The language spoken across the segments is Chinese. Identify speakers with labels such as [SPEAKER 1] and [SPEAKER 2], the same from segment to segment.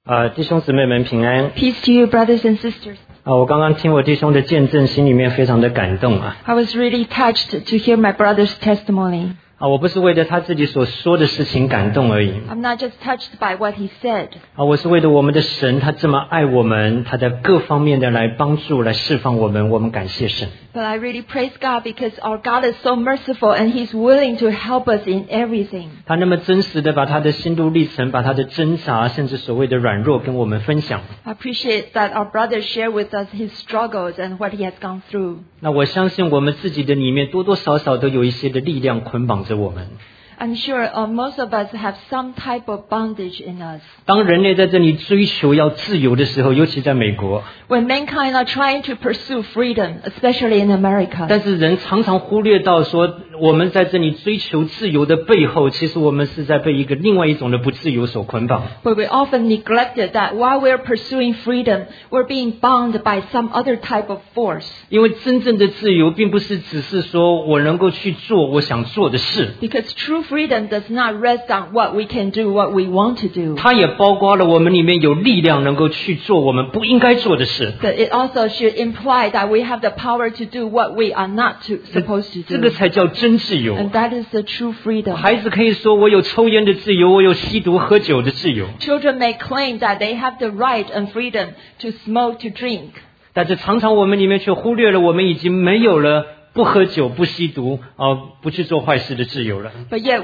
[SPEAKER 1] 弟兄姊妹们平安。
[SPEAKER 2] Peace to you, brothers and sisters.
[SPEAKER 1] 我刚刚听我弟兄的见证，心里面非常的感动啊。
[SPEAKER 2] I was really touched to hear my brother's testimony.
[SPEAKER 1] 我不是为了他自己所说的事情感动而已。
[SPEAKER 2] I'm not just touched by what he said.
[SPEAKER 1] 我是为了我们的神，他这么爱我们，他在各方面的来帮助、来释放我们，我们感谢神。
[SPEAKER 2] But I really praise God because our God is so merciful and He's willing to help us in everything.
[SPEAKER 1] 他那么真实的把他的心路历程、把他的挣扎，甚至所谓的软弱跟我们分享。
[SPEAKER 2] I appreciate that our brother shared with us his struggles and what he has gone through.
[SPEAKER 1] 那我相信我们自己的里面多多少少都有一些的力量捆绑着我们。
[SPEAKER 2] I'm sure most of us have some type of bondage in us.
[SPEAKER 1] 当人类在这里追求要自由的时候，尤其在美国，
[SPEAKER 2] When mankind are trying to pursue freedom, especially in America.
[SPEAKER 1] 但是人常常忽略到说，我们在这里追求自由的背后，其实我们是在被另外一种的不自由所捆绑。
[SPEAKER 2] But we often neglected that while we're pursuing freedom, we're being bound by some other type of force.
[SPEAKER 1] 因为真正的自由，并不是只是说我能够去做我想做的事，
[SPEAKER 2] Because true freedom does not rest on what we can do, what we want to do.
[SPEAKER 1] 它也包括了我们里面有力量能够去做我们不应该做的事。
[SPEAKER 2] But it also should imply that we have the power to do what we are not supposed to
[SPEAKER 1] 这个
[SPEAKER 2] do.
[SPEAKER 1] 才叫真自由。
[SPEAKER 2] And that is the true freedom.
[SPEAKER 1] 孩子可以说我有抽烟的自由，我有吸毒喝酒的自由，
[SPEAKER 2] Children may claim that they have the right and freedom to smoke, to drink.
[SPEAKER 1] 但是常常我们里面却忽略了，我们已经没有了不喝酒、不吸毒、不去做坏事的自由了。
[SPEAKER 2] But yet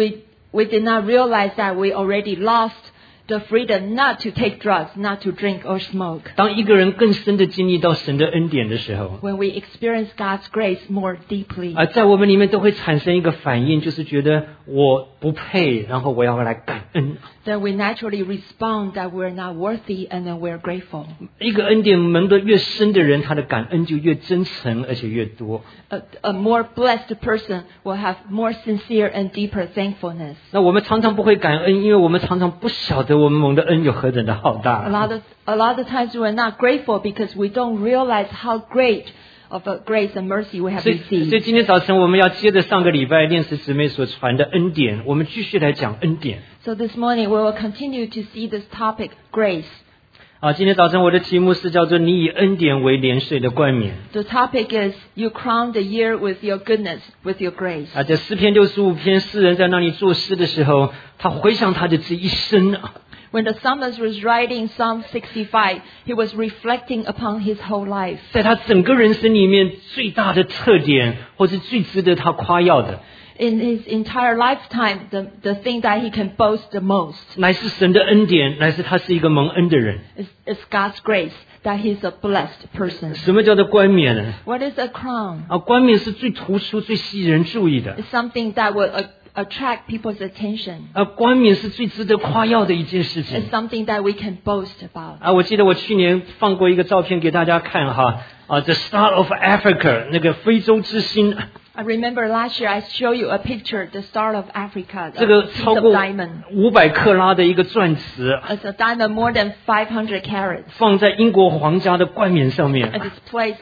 [SPEAKER 2] we did not realize that we already lost the freedom not to take drugs, not to drink or smoke.
[SPEAKER 1] 当一个人更深的经历到神的恩典的时候，
[SPEAKER 2] When we experience God's grace more deeply.
[SPEAKER 1] 在我们里面都会产生一个反应，就是觉得我不配，然后我要来感恩。
[SPEAKER 2] Then we naturally respond that we're not worthy and then we're grateful.
[SPEAKER 1] 一个恩典蒙得越深的人，他的感恩就越真诚，而且越多。
[SPEAKER 2] A more blessed person will have more sincere and deeper thankfulness.
[SPEAKER 1] 那我们常常不会感恩，因为我们常常不晓得我们蒙的恩有何等的浩
[SPEAKER 2] A
[SPEAKER 1] 大。
[SPEAKER 2] lot of times we're not grateful because we don't realize how great of a grace and mercy we have
[SPEAKER 1] 所以
[SPEAKER 2] received.
[SPEAKER 1] 今天早晨我们要接着上个礼拜炼石姊妹所传的恩典，我们继续来讲恩典。
[SPEAKER 2] So this morning we will continue to see this topic, grace.
[SPEAKER 1] 今天早晨我的题目是叫做你以恩典为年岁的冠冕。
[SPEAKER 2] The topic is you crown the year with your goodness, with your grace.
[SPEAKER 1] 在诗篇65篇，诗人在那里作诗的时候，他回想他的这一生。
[SPEAKER 2] When the psalmist was writing Psalm 65, he was reflecting upon his whole life.
[SPEAKER 1] 在他整个人生里面最大的特点，或是最值得他夸耀的，
[SPEAKER 2] In his entire lifetime, the thing that he can boast the most
[SPEAKER 1] 乃是神的恩典，乃是他是一个蒙恩的人。
[SPEAKER 2] is God's grace, that he's a blessed person.
[SPEAKER 1] 什么叫做冠冕呢？
[SPEAKER 2] What is a crown?
[SPEAKER 1] 冠冕是最突出、最吸引人注意的。
[SPEAKER 2] It's something that will attract people's attention.
[SPEAKER 1] 冠冕是最值得夸耀的一件事情。
[SPEAKER 2] It's something that we can boast about.
[SPEAKER 1] 我记得我去年放过一个照片给大家看哈，The Star of Africa 那个非洲之星。
[SPEAKER 2] I remember last year I showed you a picture, the Star of Africa,
[SPEAKER 1] 这个
[SPEAKER 2] a piece
[SPEAKER 1] 超
[SPEAKER 2] of
[SPEAKER 1] 过
[SPEAKER 2] diamond.
[SPEAKER 1] 500克拉的一个钻石，
[SPEAKER 2] It's a diamond more than 500 carats.
[SPEAKER 1] 放在英国皇家的冠冕上面。
[SPEAKER 2] It is placed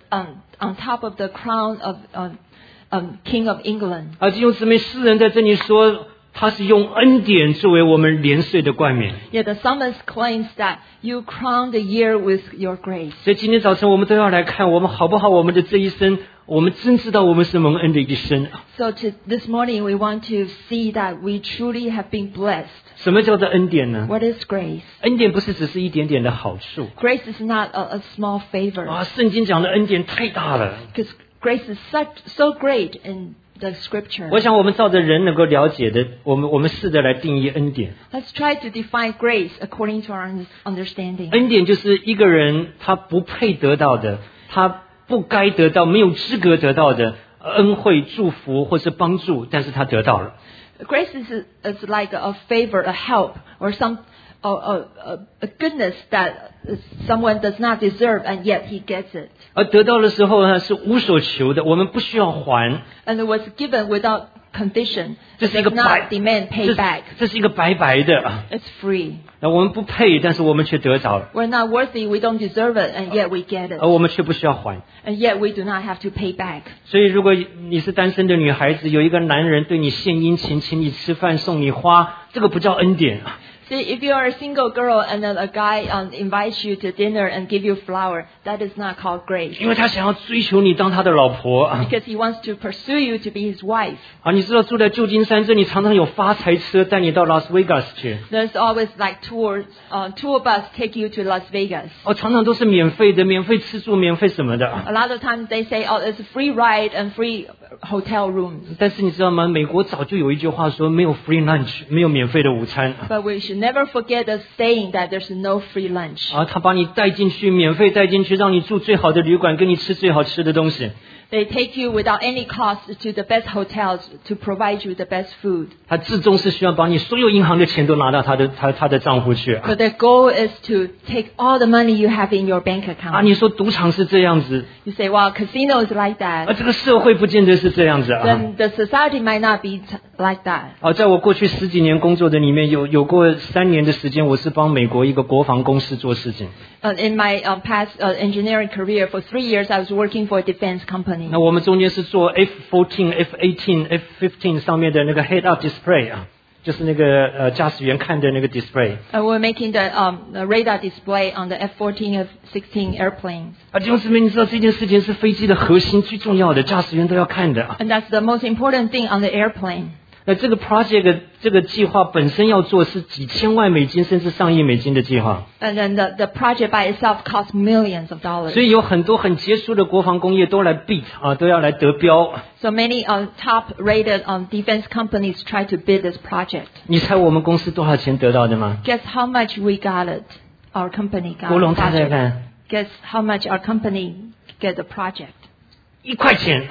[SPEAKER 2] on top of the crown of King of England.
[SPEAKER 1] 弟兄姊妹，诗人在这里说，他是用恩典作为我们年岁的冠冕。
[SPEAKER 2] Yet the psalmist claims that you crown the year with your grace.
[SPEAKER 1] 所以今天早晨我们都要来看，我们好不好？我们的这一生，我们真知道我们是蒙恩的一生。
[SPEAKER 2] So this morning we want to see that we truly have been blessed.
[SPEAKER 1] 什么叫做恩典呢？
[SPEAKER 2] What is grace?
[SPEAKER 1] 恩典不是只是一点点的好处。
[SPEAKER 2] Grace is not a small favor.
[SPEAKER 1] 圣经讲的恩典太大了。
[SPEAKER 2] Because grace is so great in the scripture.
[SPEAKER 1] 我想我们照着人能够了解的，我们试着来定义恩典。
[SPEAKER 2] Let's try to define grace according to our understanding.
[SPEAKER 1] 恩典就是一个人他不配得到的，他不该得到，没有资格得到的恩惠、祝福或是帮助，但是他得到了。
[SPEAKER 2] Grace is like a favor, a help, or a goodness that someone does not deserve, and yet he gets it.
[SPEAKER 1] 而得到的时候呢，是无所求的，我们不需要还。
[SPEAKER 2] And it was given without condition.
[SPEAKER 1] 这
[SPEAKER 2] It
[SPEAKER 1] 是一个
[SPEAKER 2] does
[SPEAKER 1] 白
[SPEAKER 2] not demand payback.
[SPEAKER 1] 这是一个白白的。
[SPEAKER 2] It's free.
[SPEAKER 1] 我们不配，但是我们却得着了，
[SPEAKER 2] We're not worthy, we don't deserve it, and yet we get it.
[SPEAKER 1] 而我们却不需要还。
[SPEAKER 2] And yet we do not have to pay back.
[SPEAKER 1] 所以，如果你是单身的女孩子，有一个男人对你献殷勤，请你吃饭，送你花，这个不叫恩典。
[SPEAKER 2] See, if you are a single girl and then a guy invites you to dinner and give you flower, that is not called grace.
[SPEAKER 1] 因为他想要追求你当他的老婆啊。
[SPEAKER 2] Because he wants to pursue you to be his wife.
[SPEAKER 1] 啊，你知道住在旧金山这里常常有发财车带你到拉斯维加斯去。
[SPEAKER 2] There's always like tour bus take you to Las Vegas.
[SPEAKER 1] 哦，常常都是免费的，免费吃住，免费什么的。
[SPEAKER 2] A lot of times they say, oh, it's a free ride and free hotel rooms.
[SPEAKER 1] 但是你知道吗？美国早就有一句话说，没有 free lunch， 没有免费的午餐。
[SPEAKER 2] But we should never forget the saying that there's no free lunch.
[SPEAKER 1] 啊，他把你带进去，免费带进去，让你住最好的旅馆，给你吃最好吃的东西。
[SPEAKER 2] They take you without any cost to the best hotels to provide you the best food.
[SPEAKER 1] 他至终是希望把你所有银行的钱都拿到他的账户去。
[SPEAKER 2] But their goal is to take all the money you have in your bank
[SPEAKER 1] 啊，
[SPEAKER 2] account.
[SPEAKER 1] 你说赌场是这样子，
[SPEAKER 2] You say, well, casino is like
[SPEAKER 1] 啊，
[SPEAKER 2] that.
[SPEAKER 1] 这个社会不见得是这样子啊。
[SPEAKER 2] Then the society might not be like that.
[SPEAKER 1] 啊，在我过去10几年工作的里面，有过3年的时间，我是帮美国一个国防公司做事情。
[SPEAKER 2] In my past engineering career, for 3 years, I was working for a defense company.
[SPEAKER 1] 那我们中间是做 F-14、F-18、F-15 上面的那个 head-up display 啊，就是那个驾驶员看的那个 display。
[SPEAKER 2] We're making the radar display on the F-14, F-16 airplanes.
[SPEAKER 1] 啊，弟兄姊妹，你知道这件事情是飞机的核心最重要的，驾驶员都要看的啊。
[SPEAKER 2] And that's the most important thing on the airplane.
[SPEAKER 1] 那这个 project 这个计划本身要做是几千万美金甚至上亿美金的计划。
[SPEAKER 2] And then the project by itself costs millions of dollars.
[SPEAKER 1] 所以有很多很杰出的国防工业都来 beat 啊，都要来得标。
[SPEAKER 2] So many top-rated defense companies try to bid this project.
[SPEAKER 1] 你猜我们公司多少钱得到的吗？
[SPEAKER 2] Guess how much we got it? Our company got
[SPEAKER 1] 国龙
[SPEAKER 2] the
[SPEAKER 1] 猜猜
[SPEAKER 2] project.
[SPEAKER 1] 看，
[SPEAKER 2] Guess how much our company get the project?
[SPEAKER 1] 1块钱。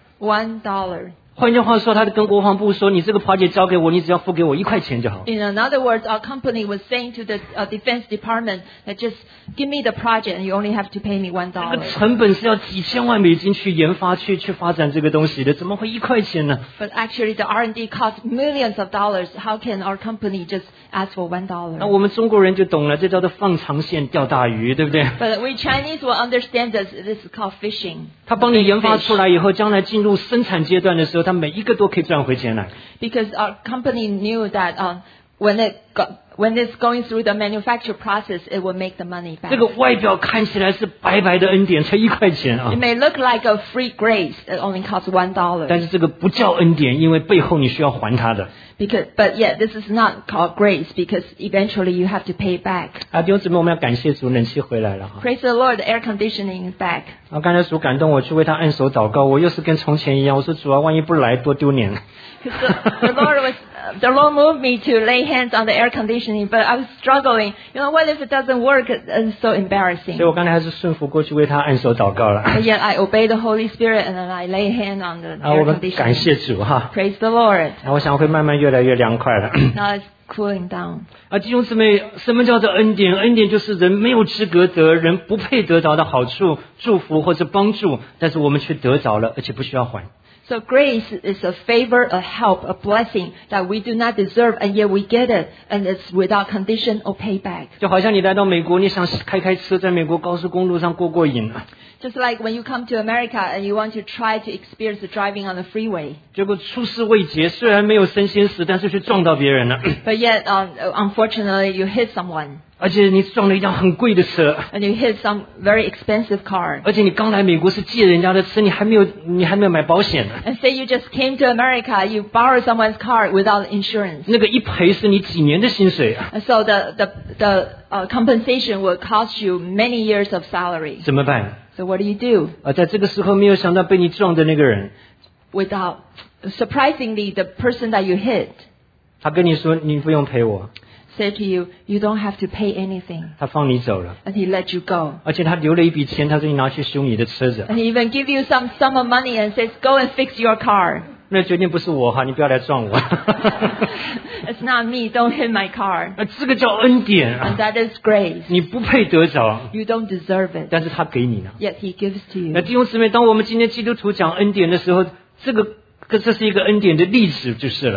[SPEAKER 2] $1.
[SPEAKER 1] 换句话说，他跟国防部说：“你这个 project 交给我，你只要付给我1块钱就好。”
[SPEAKER 2] In other words, our company was saying to the Defense Department that just give me the project and you only have to pay me
[SPEAKER 1] 这个
[SPEAKER 2] $1.
[SPEAKER 1] 成本是要几千万美金去研发、去发展这个东西的，怎么会1块钱呢？
[SPEAKER 2] But actually the R&D costs millions of dollars. How can our company just ask for $1?
[SPEAKER 1] 那我们中国人就懂了，这叫做放长线钓大鱼，对不对？
[SPEAKER 2] But we Chinese will understand this. This is called fishing.
[SPEAKER 1] 他帮你研发出来以后，将来进入生产阶段的时候，他每一个都可以赚回钱来。
[SPEAKER 2] Because our company knew that when it's going through the manufacture process, it will make the money back.
[SPEAKER 1] 这个外表看起来是白白的恩典，才1块钱啊
[SPEAKER 2] It！may look like a free grace that only costs $1.
[SPEAKER 1] 但是这个不叫恩典，因为背后你需要还他的。
[SPEAKER 2] But yet this is not called grace because eventually you have to pay back.
[SPEAKER 1] 啊，弟兄姊妹，我们要感谢主，冷气回来了哈。
[SPEAKER 2] Praise the Lord, the air conditioning is back.
[SPEAKER 1] 啊，刚才主感动我去为他按手祷告，我又是跟从前一样，我说主啊，万一不来多丢脸。
[SPEAKER 2] Because the Lord moved me to lay hands on the air conditioning, but I was struggling. You know, what if it doesn't work? It's so
[SPEAKER 1] 所
[SPEAKER 2] embarrassing.
[SPEAKER 1] 以我刚才还是顺服过去为他按手祷告了。
[SPEAKER 2] But yet I obey the Holy Spirit and then I lay hand on the
[SPEAKER 1] 啊，我
[SPEAKER 2] air
[SPEAKER 1] 们感
[SPEAKER 2] conditioning.
[SPEAKER 1] 谢主哈。
[SPEAKER 2] Praise the Lord.
[SPEAKER 1] 啊，我想会慢慢越来越凉快了。
[SPEAKER 2] Now it's cooling down.
[SPEAKER 1] 啊，弟兄姊妹，什么叫做恩典？恩典就是人没有资格得，人不配得着的好处、祝福或者帮助，但是我们却得着了，而且不需要还。
[SPEAKER 2] So grace is a favor, a help, a blessing that we do not deserve, and yet we get it, and it's without condition or payback.
[SPEAKER 1] 就好像你来到美国，你想开车在美国高速公路上过瘾，
[SPEAKER 2] Just like when you come to America and you want to try to experience the driving on the freeway,
[SPEAKER 1] 结果出师未捷，虽然没有身先死，但是却撞到别人了，
[SPEAKER 2] but yet unfortunately you hit someone
[SPEAKER 1] 而且你撞了一辆很贵的车，
[SPEAKER 2] and you hit some very expensive car.
[SPEAKER 1] 而且你刚来美国是借人家的车，你还没有买保险呢，
[SPEAKER 2] And say you just came to America, you borrowed someone's car without insurance.
[SPEAKER 1] 那个一赔是你几年的薪水啊，
[SPEAKER 2] And so the compensation will cost you many years of salary.
[SPEAKER 1] 怎么办？
[SPEAKER 2] So what do?
[SPEAKER 1] 在这个时候没有想到被你撞的那个人，
[SPEAKER 2] Surprisingly, the person that you hit
[SPEAKER 1] 他跟你说你不用赔我，
[SPEAKER 2] said to you, you don't have to pay anything.
[SPEAKER 1] 他放你走了，
[SPEAKER 2] And he let you go.
[SPEAKER 1] 而且他留了一笔钱，他说你拿去修你的车子，
[SPEAKER 2] And he even give you some sum of money and says, go and fix your car.
[SPEAKER 1] 那决定不是我哈，你不要来撞我。
[SPEAKER 2] It's not me, don't hit my car.
[SPEAKER 1] 这个叫恩典
[SPEAKER 2] And
[SPEAKER 1] 啊，
[SPEAKER 2] that is grace.
[SPEAKER 1] 你不配得着，
[SPEAKER 2] You don't deserve it.
[SPEAKER 1] 但是他给你了。
[SPEAKER 2] Yet he gives to
[SPEAKER 1] 那
[SPEAKER 2] you.
[SPEAKER 1] 弟兄姊妹，当我们今天基督徒讲恩典的时候，这是一个恩典的例子就是了。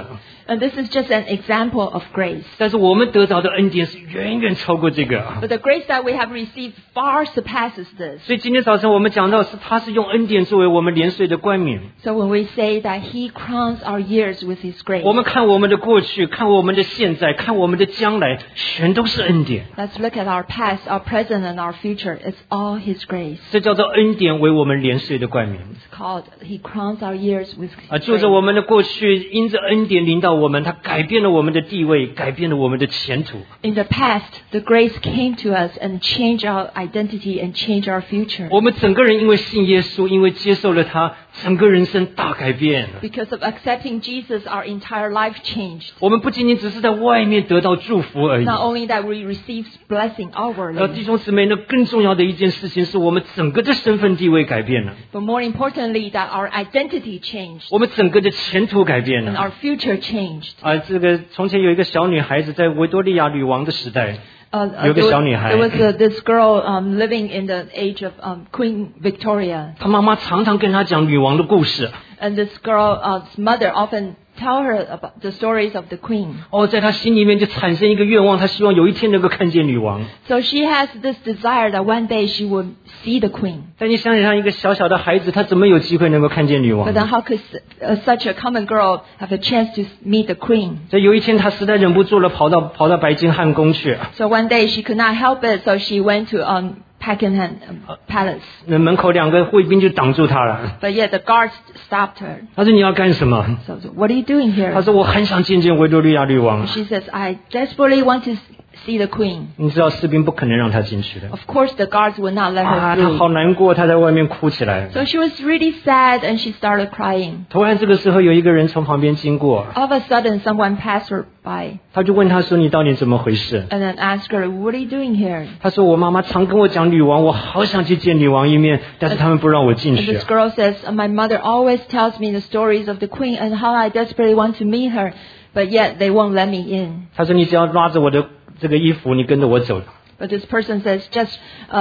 [SPEAKER 2] And this is just an example of grace.
[SPEAKER 1] 但是我们得到的恩典是远远超过这个。
[SPEAKER 2] But the grace that we have received far surpasses this.
[SPEAKER 1] 所以今天早晨我们讲到是他是用恩典作为我们年岁的冠冕。
[SPEAKER 2] So when we say that He crowns our years with His grace,
[SPEAKER 1] 我们看我们的过去，看我们的现在，看我们的将来，全都是恩典。
[SPEAKER 2] let's look at our past, our present, and our future. It's all His grace.
[SPEAKER 1] 这叫做恩典为我们年岁的冠冕。
[SPEAKER 2] It's called He crowns our years with His
[SPEAKER 1] 就着
[SPEAKER 2] grace.
[SPEAKER 1] 我们的过去，因着恩典临到我们，它改变了我们的地位，改变了我们的前途。
[SPEAKER 2] In the past, the grace came to us and changed our identity and changed our future.
[SPEAKER 1] 我们整个人因为信耶稣，因为接受了他，整个人生大改变。
[SPEAKER 2] Because of accepting Jesus, our entire life changed.
[SPEAKER 1] 我们不仅仅只是在外面得到祝福而已。
[SPEAKER 2] Not only that we receive blessing
[SPEAKER 1] 弟
[SPEAKER 2] outwardly,
[SPEAKER 1] 兄姊妹，那更重要的一件事情是我们整个的身份地位改变了，
[SPEAKER 2] but more importantly, that our identity changed
[SPEAKER 1] 我们整个的前途改变
[SPEAKER 2] and
[SPEAKER 1] 了。
[SPEAKER 2] our future changed.
[SPEAKER 1] 这个从前有一个小女孩子，在维多利亚女王的时代， 有个小女孩。
[SPEAKER 2] There was this girl living in the age of Queen Victoria.
[SPEAKER 1] 她妈妈常常跟她讲女王的故事。
[SPEAKER 2] And this girl's mother often tell her about the stories of the queen.
[SPEAKER 1] 在她心里面就产生一个愿望，她希望有一天能够看见女王。
[SPEAKER 2] So she has this desire that one day she will see the queen.
[SPEAKER 1] 但你想想，一个小小的孩子，她怎么有机会能够看见女王
[SPEAKER 2] But then how could such a common girl have a chance to meet the queen?
[SPEAKER 1] 在有一天，她实在忍不住了，跑到白金汉宫去。
[SPEAKER 2] So one day she could not help it, so she went to Buckingham Palace.
[SPEAKER 1] 那门口2个卫兵就挡住她了。
[SPEAKER 2] But yet the guards stopped her.
[SPEAKER 1] 她说：“你要干什么
[SPEAKER 2] So what are you doing？”
[SPEAKER 1] 她
[SPEAKER 2] here?
[SPEAKER 1] 说：“我很想见见维多利亚女王。
[SPEAKER 2] She says, I desperately want to see the queen. ”
[SPEAKER 1] 你知道士兵不可能让她进去的。
[SPEAKER 2] Of course, the guards would not let her
[SPEAKER 1] 她
[SPEAKER 2] through.
[SPEAKER 1] 好难过，她在外面哭起来。
[SPEAKER 2] So she was really sad and she started crying.
[SPEAKER 1] 突然这个时候有一个人从旁边经过，
[SPEAKER 2] All of a sudden, someone passed her by
[SPEAKER 1] 他就问她说：“你到底怎么回事
[SPEAKER 2] and then asked her, What are you doing here?？”
[SPEAKER 1] 她说：“我妈妈常跟我讲女王，我好想去见女王一面，但是他们不让我进
[SPEAKER 2] And
[SPEAKER 1] 去。
[SPEAKER 2] this girl says, My mother always tells me the stories of the queen and how I desperately want to meet her, but yet they won't let me in.
[SPEAKER 1] 她说：“你只要拉着我的这个衣服，你跟着我走，
[SPEAKER 2] But this person says, Just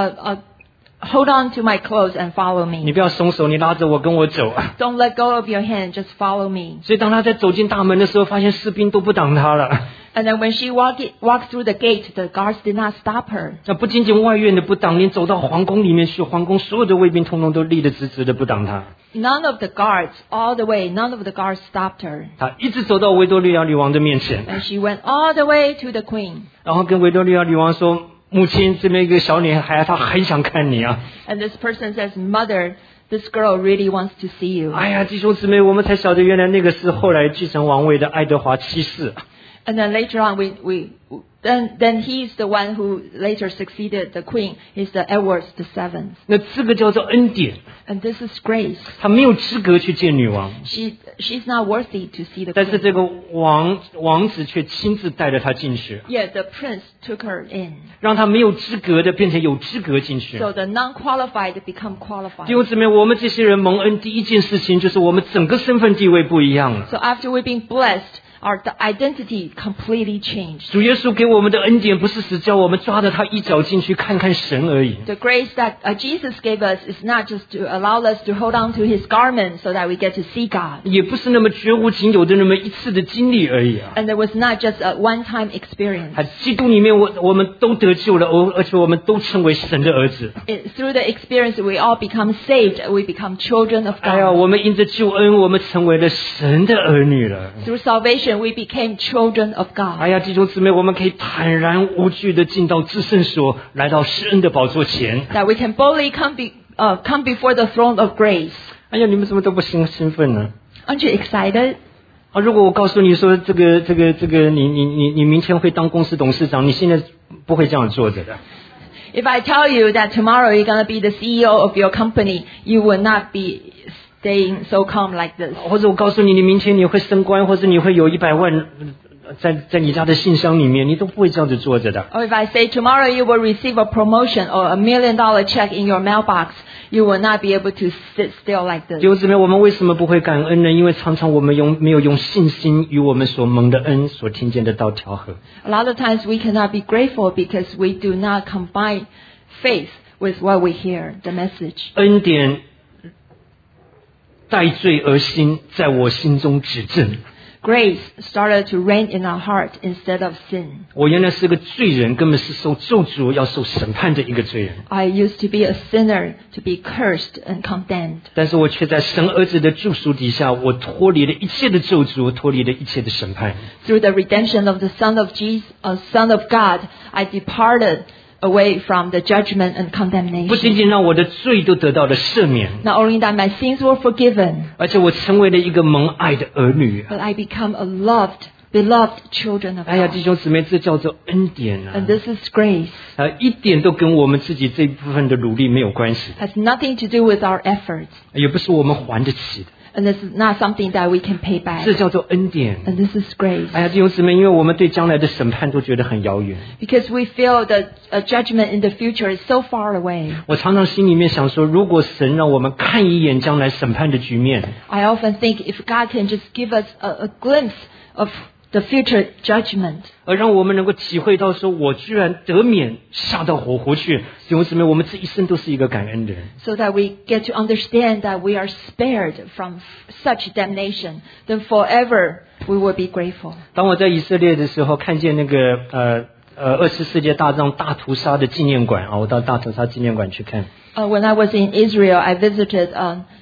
[SPEAKER 2] hold on to my clothes and follow
[SPEAKER 1] 你
[SPEAKER 2] me.
[SPEAKER 1] 不要松手，你拉着我跟我走。”
[SPEAKER 2] Don't let go of your hand, just follow me.
[SPEAKER 1] 所以当她在走进大门的时候，发现士兵都不挡她了。
[SPEAKER 2] And then when she walked through the gate, the guards did not stop her.
[SPEAKER 1] 那不仅仅外院的不挡，连走到皇宫里面去，皇宫所有的卫兵通通都立得直直的不挡她。
[SPEAKER 2] None of the guards, all the way, none of the guards stopped her.
[SPEAKER 1] 她一直走到维多利亚女王的面前，
[SPEAKER 2] And she went all the way to the queen.
[SPEAKER 1] 然后跟维多利亚女王说：“母亲，这边一个小女孩，她很想看你啊。”
[SPEAKER 2] And this person says, Mother, this girl really wants to see you.
[SPEAKER 1] 哎呀，弟兄姊妹，我们才晓得原来那个是后来继承王位的爱德华七世。
[SPEAKER 2] And then later on, then he's the one who later succeeded the queen. He's the Edward VII.
[SPEAKER 1] 那这个叫做恩典，
[SPEAKER 2] And this is grace.
[SPEAKER 1] 他没有资格去见女王，
[SPEAKER 2] She's not worthy to see the
[SPEAKER 1] 但是
[SPEAKER 2] queen.
[SPEAKER 1] 这个王子却亲自带着她进去，
[SPEAKER 2] Yet the prince took her in.
[SPEAKER 1] 让她没有资格的变成有资格进去。
[SPEAKER 2] So the non-qualified become
[SPEAKER 1] 弟
[SPEAKER 2] qualified.
[SPEAKER 1] 兄姊妹，我们这些人蒙恩，第一件事情就是我们整个身份地位不一样了。
[SPEAKER 2] So after we've been blessed, our identity completely changed.
[SPEAKER 1] 主耶稣给我们的恩典，不是只叫我们抓着他一脚进去看看神而已。
[SPEAKER 2] The grace that Jesus gave us is not just to allow us to hold on to His garment so that we get to see God.
[SPEAKER 1] 也不是那么绝无仅有的那么一次的经历而已啊！
[SPEAKER 2] And it was not just a one-time experience.
[SPEAKER 1] 基督里面我们都得救了，而且我们都成为神的儿子。
[SPEAKER 2] Through the experience, we all become saved. We become children of
[SPEAKER 1] 哎呀，
[SPEAKER 2] God.
[SPEAKER 1] 我们因着救恩，我们成为了神的儿女了。
[SPEAKER 2] Through salvation, we became children of
[SPEAKER 1] 哎
[SPEAKER 2] God.
[SPEAKER 1] 呀，弟兄姊妹，我们可以坦然无惧的进到至圣所，来到施恩的宝座前。
[SPEAKER 2] That we can boldly come before the throne of grace.
[SPEAKER 1] 哎呀，你们怎么都不兴奋呢？
[SPEAKER 2] Aren't you excited?
[SPEAKER 1] 如果我告诉你说这个，你明天会当公司董事长，你现在不会这样做着的。
[SPEAKER 2] If I tell you that tomorrow you're going to be the CEO of your company, you will not be staying so calm like this.
[SPEAKER 1] 或者我告诉你，你明天你会升官，或者你会有100万在你家的信箱里面，你都不会这样子做着的。
[SPEAKER 2] Or if I say tomorrow you will receive a promotion or $1 million check in your mailbox, you will not be able to sit still like
[SPEAKER 1] 弟
[SPEAKER 2] this.
[SPEAKER 1] 兄姊妹，我们为什么不会感恩呢？因为常常我们没有用信心与我们所蒙的恩所听见的道调和。
[SPEAKER 2] A lot of times we cannot be grateful because we do not combine faith with what we hear, the message.
[SPEAKER 1] 恩典带罪而新，在我心中指正。
[SPEAKER 2] grace started to reign in our heart instead of sin.
[SPEAKER 1] 我原来是个罪人，根本是受咒诅要受审判的一个罪人。
[SPEAKER 2] I used to be a sinner, to be cursed and condemned.
[SPEAKER 1] 但是我却在神儿子的救赎底下，我脱离了一切的咒诅，脱离了一切的审判。
[SPEAKER 2] Through the redemption of the Son of Jesus, Son of God, I departed away from the judgment and
[SPEAKER 1] 不仅
[SPEAKER 2] condemnation.
[SPEAKER 1] 仅让我的罪都得到了赦免，
[SPEAKER 2] Not only that my sins were forgiven,
[SPEAKER 1] 而且我成为了一个蒙爱的儿女。
[SPEAKER 2] but I become a beloved children of
[SPEAKER 1] 哎呀，
[SPEAKER 2] God.
[SPEAKER 1] 弟兄姊妹，这叫做恩典啊！
[SPEAKER 2] And this is grace.
[SPEAKER 1] 一点都跟我们自己这一部分的努力没有关系，
[SPEAKER 2] Has nothing to do with our efforts.
[SPEAKER 1] 也不是我们还得起的，
[SPEAKER 2] And this is not something that we can pay back.
[SPEAKER 1] 这叫做恩典。
[SPEAKER 2] And this is grace.
[SPEAKER 1] 哎呀，弟兄姊妹，因为我们对将来的审判都觉得很遥远，
[SPEAKER 2] Because we feel that a judgment in the future is so far away.
[SPEAKER 1] 我常常心里面想说，如果神让我们看一眼将来审判的局面，
[SPEAKER 2] I often think if God can just give us a glimpse of the future judgment,
[SPEAKER 1] 而让我们能够体会到说，我居然得免下到火湖去。弟兄姊妹，我们这一生都是一个感恩的人。
[SPEAKER 2] so that we get to understand that we are spared from such damnation, then forever we will be grateful.
[SPEAKER 1] 当我在以色列的时候，看见那个二次世界大战大屠杀的纪念馆啊，我到大屠杀纪念馆去看。
[SPEAKER 2] When I was in Israel, I visited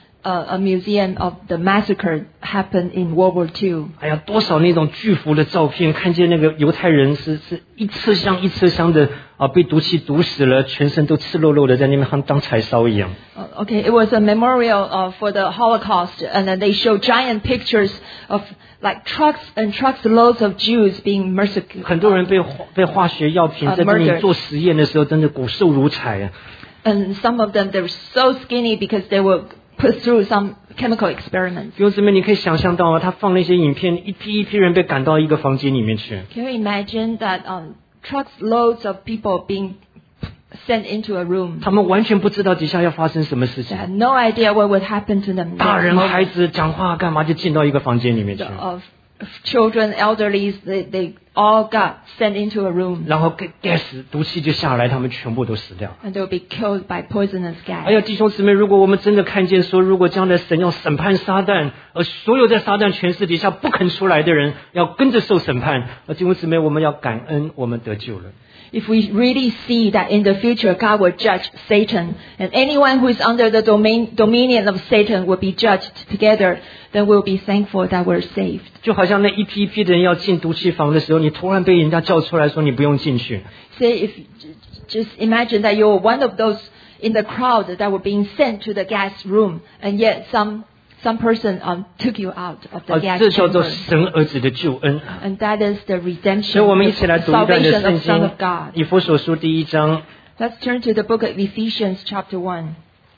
[SPEAKER 2] a museum of the massacre happened in World War II.
[SPEAKER 1] 哎呀，多少那种巨幅的照片，看见那个犹太人是一车厢一车厢的被毒气毒死了，全身都赤裸裸的在那边当柴烧一样。
[SPEAKER 2] Okay, it was a memorial for the Holocaust, and then they show giant pictures of like trucks and trucks loads of Jews being massacred.
[SPEAKER 1] 很多人被化学药品在这里做实验的时候，真的骨瘦如柴啊。
[SPEAKER 2] And some of them they were so skinny because they were put through some chemical experiments.
[SPEAKER 1] 弟兄姊妹，你可以想象到啊，他放那些影片，一批人被赶到一个房间里面去。
[SPEAKER 2] Can you imagine that trucks loads of people being sent into a room?
[SPEAKER 1] 他们完全不知道底下要发生什么事
[SPEAKER 2] They
[SPEAKER 1] 情。
[SPEAKER 2] had no idea what would happen to them.
[SPEAKER 1] 大人孩子讲话干嘛就进到一个房间里面去，
[SPEAKER 2] Of children, elderly, they all got sent into a room,
[SPEAKER 1] 然后gas 毒气就下来，他们全部都死掉。
[SPEAKER 2] and they will be killed by poisonous
[SPEAKER 1] 哎呀，
[SPEAKER 2] gas.
[SPEAKER 1] 弟兄姊妹，如果我们真的看见说，如果将来神要审判撒旦，而所有在撒旦权势底下不肯出来的人要跟着受审判，弟兄姊妹，我们要感恩，我们得救了。
[SPEAKER 2] If we really see that in the future God will judge Satan, and anyone who is under the dominion of Satan will be judged together, then we'll be thankful that we're saved.
[SPEAKER 1] 就好像那一批的人要进毒气房的时候，你突然被人家叫出来说你不用进去，
[SPEAKER 2] Say if just imagine that you're one of those in the crowd that were being sent to the gas room, and yet some person took you out of the gas
[SPEAKER 1] 这叫做
[SPEAKER 2] chamber.
[SPEAKER 1] 神儿子的救恩。
[SPEAKER 2] And that is the
[SPEAKER 1] 所以
[SPEAKER 2] redemption,
[SPEAKER 1] 我们一
[SPEAKER 2] the
[SPEAKER 1] 起来读一段的
[SPEAKER 2] salvation
[SPEAKER 1] 圣
[SPEAKER 2] of Son
[SPEAKER 1] 经
[SPEAKER 2] of God.
[SPEAKER 1] 以弗所书第1章
[SPEAKER 2] Let's turn to the book of Ephesians chapter 1.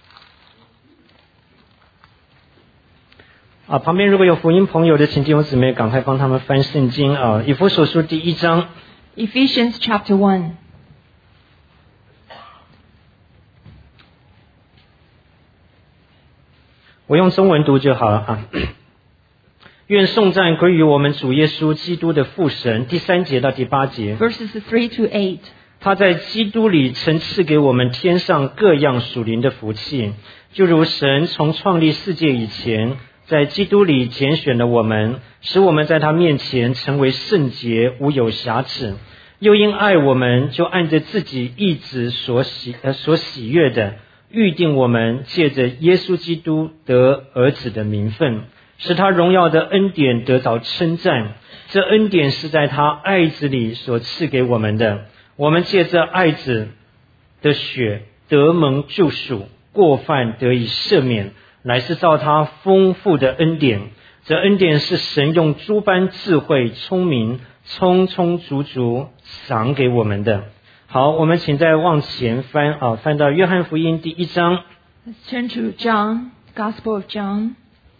[SPEAKER 1] 旁边如果有福音朋友的，请弟兄姊妹赶快帮他们翻圣经啊。以弗所书第1章
[SPEAKER 2] Ephesians chapter 1.
[SPEAKER 1] 我用中文读就好了啊。愿颂赞归于我们主耶稣基督的父神。第3节到第8节，
[SPEAKER 2] Verses 3 to 8.
[SPEAKER 1] 他在基督里曾赐给我们天上各样属灵的福气，就如神从创立世界以前，在基督里拣选了我们，使我们在他面前成为圣洁，无有瑕疵。又因爱我们，就按着自己意志所喜悦的，预定我们借着耶稣基督得儿子的名分，使他荣耀的恩典得着称赞。这恩典是在他爱子里所赐给我们的。我们借着爱子的血得蒙救赎，过犯得以赦免，乃是照他丰富的恩典。这恩典是神用诸般智慧聪明充充足足赏给我们的。好，我们请再往前翻翻到约翰福音第1章。
[SPEAKER 2] Let's turn to John, Gospel of John.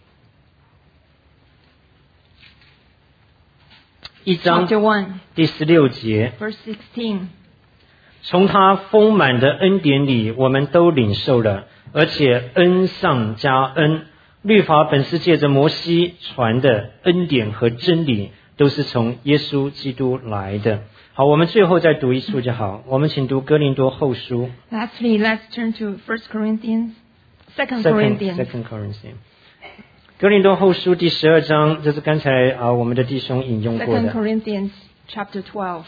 [SPEAKER 1] 1章
[SPEAKER 2] Chapter 1,
[SPEAKER 1] 第16节，
[SPEAKER 2] verse 16.
[SPEAKER 1] 从他丰满的恩典里，我们都领受了，而且恩上加恩。律法本是借着摩西传的，恩典和真理都是从耶稣基督来的。好，我们最后再读一处就好。我们请读哥林多后书。
[SPEAKER 2] Lastly, let's turn to 1 Corinthians, 2 Corinthians.
[SPEAKER 1] Second Corinthians。 哥林多后书第12章，这是刚才我们的弟兄引用过
[SPEAKER 2] 2
[SPEAKER 1] 的。
[SPEAKER 2] Corinthians chapter 12.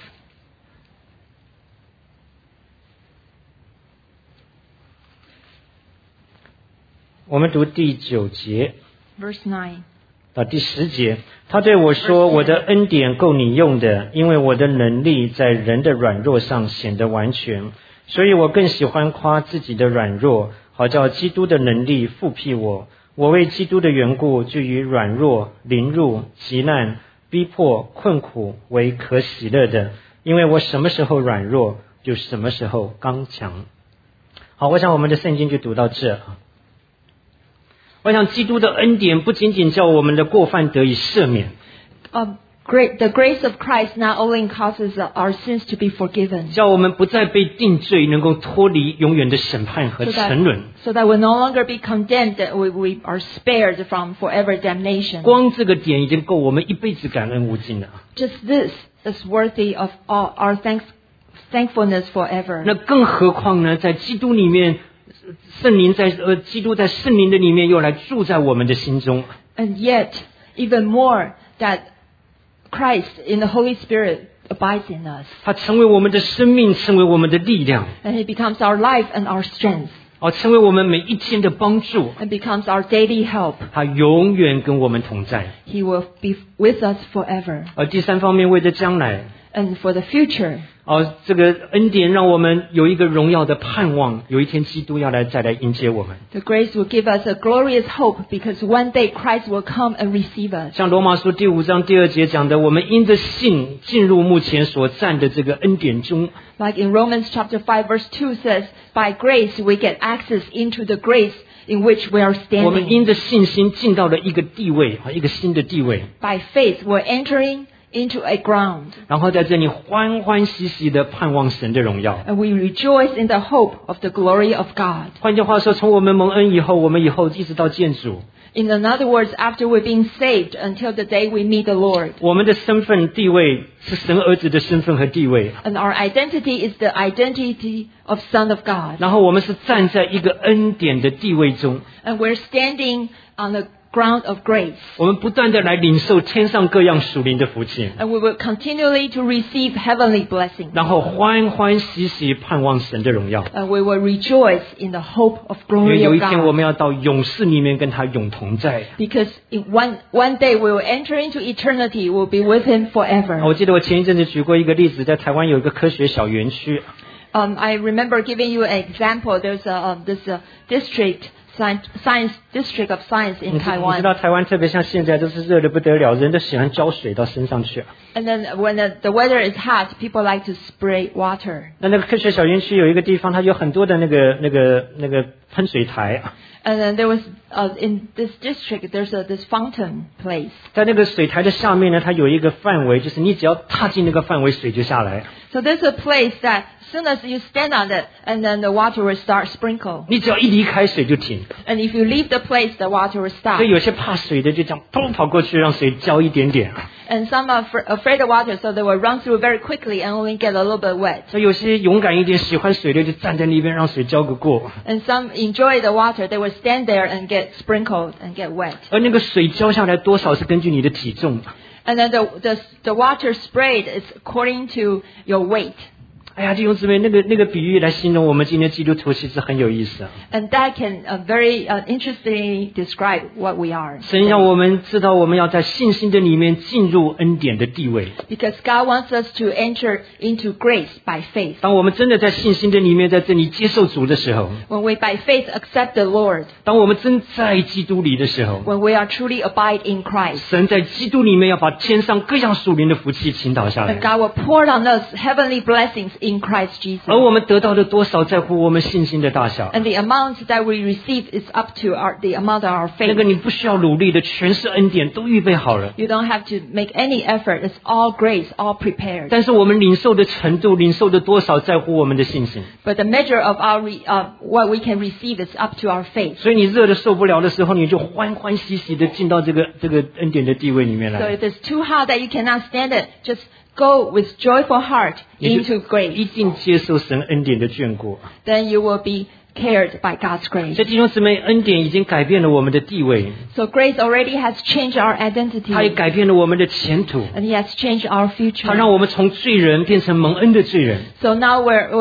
[SPEAKER 1] 我们读第9节
[SPEAKER 2] Verse 9.
[SPEAKER 1] 到第10节，他对我说：“我的恩典够你用的，因为我的能力在人的软弱上显得完全。所以我更喜欢夸自己的软弱，好叫基督的能力复辟我。我为基督的缘故，就以软弱、凌辱、急难、逼迫、困苦为可喜乐的，因为我什么时候软弱，就什么时候刚强。”好，我想我们的圣经就读到这。我想基督的恩典不仅仅叫我们的过犯得以赦免，
[SPEAKER 2] The grace of Christ not only causes our sins to be forgiven,
[SPEAKER 1] 叫我们不再被定罪，能够脱离永远的审判和沉沦。
[SPEAKER 2] so that we no longer be condemned, that we are spared from forever damnation.
[SPEAKER 1] 光这个点已经够我们一辈子感恩无尽了。
[SPEAKER 2] Just this is worthy of all our thankfulness forever.
[SPEAKER 1] 那更何况呢，在基督里面，圣灵基督在圣灵的里面又来住在我们的心中。
[SPEAKER 2] And yet, even more, that Christ in the Holy Spirit abides in us.
[SPEAKER 1] 他成为我们的生命，成为我们的力量，
[SPEAKER 2] And He becomes our life and our strength.
[SPEAKER 1] 成为我们每一天的帮助。
[SPEAKER 2] And becomes our daily help.
[SPEAKER 1] 他永远跟我们同在。
[SPEAKER 2] He will be with us forever.
[SPEAKER 1] 而第三方面，为着将来，
[SPEAKER 2] And for the future,
[SPEAKER 1] 这个恩典让我们有一个荣耀的盼望，有一天基督要再来迎接我们。
[SPEAKER 2] the grace will give us a glorious hope, because one day Christ will come and receive us.
[SPEAKER 1] 像罗马书第5章第2节讲的，我们因着信进入目前所占的这个恩典中。
[SPEAKER 2] Like in Romans chapter 5 verse 2 says, by grace we get access into the grace in which we are
[SPEAKER 1] 我们
[SPEAKER 2] standing.
[SPEAKER 1] 因着信心进到了一个地位，一个新的地位，
[SPEAKER 2] By faith we're entering into a ground.
[SPEAKER 1] 然后在这里欢欢喜喜的盼望神的荣耀。
[SPEAKER 2] And we rejoice in the hope of the glory of God.
[SPEAKER 1] 换句话说，从我们蒙恩以后，我们以后一直到见主，
[SPEAKER 2] In other words, after we're being saved until the day we meet the Lord.
[SPEAKER 1] 我们的身份地位是神儿子的身份和地位，
[SPEAKER 2] And our identity is the identity of Son of God.
[SPEAKER 1] 然后我们是站在一个恩典的地位中，
[SPEAKER 2] And we're standing on the ground of grace.
[SPEAKER 1] 我们不断的来领受天上各样属灵的福气，
[SPEAKER 2] And we will continually to receive heavenly blessings.
[SPEAKER 1] 然后欢欢喜喜盼望神的荣耀。
[SPEAKER 2] And we will rejoice in the hope of
[SPEAKER 1] 因为
[SPEAKER 2] glory
[SPEAKER 1] 有
[SPEAKER 2] of
[SPEAKER 1] 一天我
[SPEAKER 2] God.
[SPEAKER 1] 们要到永世里面跟他永同在。
[SPEAKER 2] Because in one day we will enter into eternity. We'll be with Him
[SPEAKER 1] 我
[SPEAKER 2] forever.
[SPEAKER 1] 记得我前一阵子举过一个例子，在台湾有一个科学小园区，
[SPEAKER 2] I remember giving you an example. There's this district, science district of science
[SPEAKER 1] 你
[SPEAKER 2] in
[SPEAKER 1] 知
[SPEAKER 2] Taiwan.
[SPEAKER 1] 道台湾特别像现在都是热得不得了，人都喜欢浇水到身上去。
[SPEAKER 2] And then when the weather is hot, people like to spray water.
[SPEAKER 1] 那个科学小园区有一个地方，它有很多的那个喷水台，
[SPEAKER 2] And then there was in this district there's this fountain place.
[SPEAKER 1] 在那个水台的下面呢，它有一个范围，就是你只要踏进那个范围，水就下来。
[SPEAKER 2] So there's a place that as soon as you stand on it, and then the water will start sprinkle.
[SPEAKER 1] 你只要一离开水就停。
[SPEAKER 2] And if you leave the place, the water will stop.
[SPEAKER 1] 所以有些怕水的就这样砰跑过去，让水浇一点点。
[SPEAKER 2] And some are afraid of water, so they will run through very quickly and only get a little bit wet.
[SPEAKER 1] 所以有些勇敢一点、喜欢水的就站在那边让水浇个过。
[SPEAKER 2] And some enjoy the water, they will stand there and get sprinkled and get wet.
[SPEAKER 1] 而那个水浇下来多少是根据你的体重。
[SPEAKER 2] And then the water sprayed is according to your weight.
[SPEAKER 1] 哎呀，弟兄姊妹，那个比喻来形容我们今天基督徒其实很有意思啊。
[SPEAKER 2] And that can very interestingly describe what we are.
[SPEAKER 1] 神让我们知道，我们要在信心的里面进入恩典的地位。
[SPEAKER 2] Because God wants us to enter into grace by faith.
[SPEAKER 1] 当我们真的在信心的里面，在这里接受主的时候，
[SPEAKER 2] When we by faith accept the Lord,
[SPEAKER 1] 当我们真在基督里的时候，
[SPEAKER 2] when we are truly abide in Christ,
[SPEAKER 1] 神在基督里面要把天上各样属灵的福气倾倒下
[SPEAKER 2] and
[SPEAKER 1] 来。
[SPEAKER 2] God will pour on us heavenly blessings in Christ Jesus.
[SPEAKER 1] 而我们得到的多少，在乎我们信心的大小。
[SPEAKER 2] And the amount that we receive is up to the amount of our
[SPEAKER 1] 那
[SPEAKER 2] faith.
[SPEAKER 1] 个你不需要努力的，全是恩典，都预备好了。
[SPEAKER 2] You don't have to make any effort. It's all grace, all prepared.
[SPEAKER 1] 但是我们领受的程度，领受的多少，在乎我们的信心。
[SPEAKER 2] But the measure of our what we can receive is up to our faith.
[SPEAKER 1] 所以你热的受不了的时候，你就欢欢喜喜的进到这个恩典的地位里面
[SPEAKER 2] So
[SPEAKER 1] 来。
[SPEAKER 2] if it's too hot that you cannot stand it, just go with joyful heart
[SPEAKER 1] 你
[SPEAKER 2] into
[SPEAKER 1] 就一
[SPEAKER 2] grace.
[SPEAKER 1] 定接受神恩典的眷顾。
[SPEAKER 2] Then you will be cared by God's
[SPEAKER 1] 所
[SPEAKER 2] grace.
[SPEAKER 1] 以弟兄姊妹，恩典已经改变了我们的地位，
[SPEAKER 2] So grace already has changed our
[SPEAKER 1] 它也
[SPEAKER 2] identity,
[SPEAKER 1] 改变了我们的前途，
[SPEAKER 2] and He has changed our
[SPEAKER 1] 它让
[SPEAKER 2] future.
[SPEAKER 1] 我们从罪人变成蒙恩的罪人，
[SPEAKER 2] So now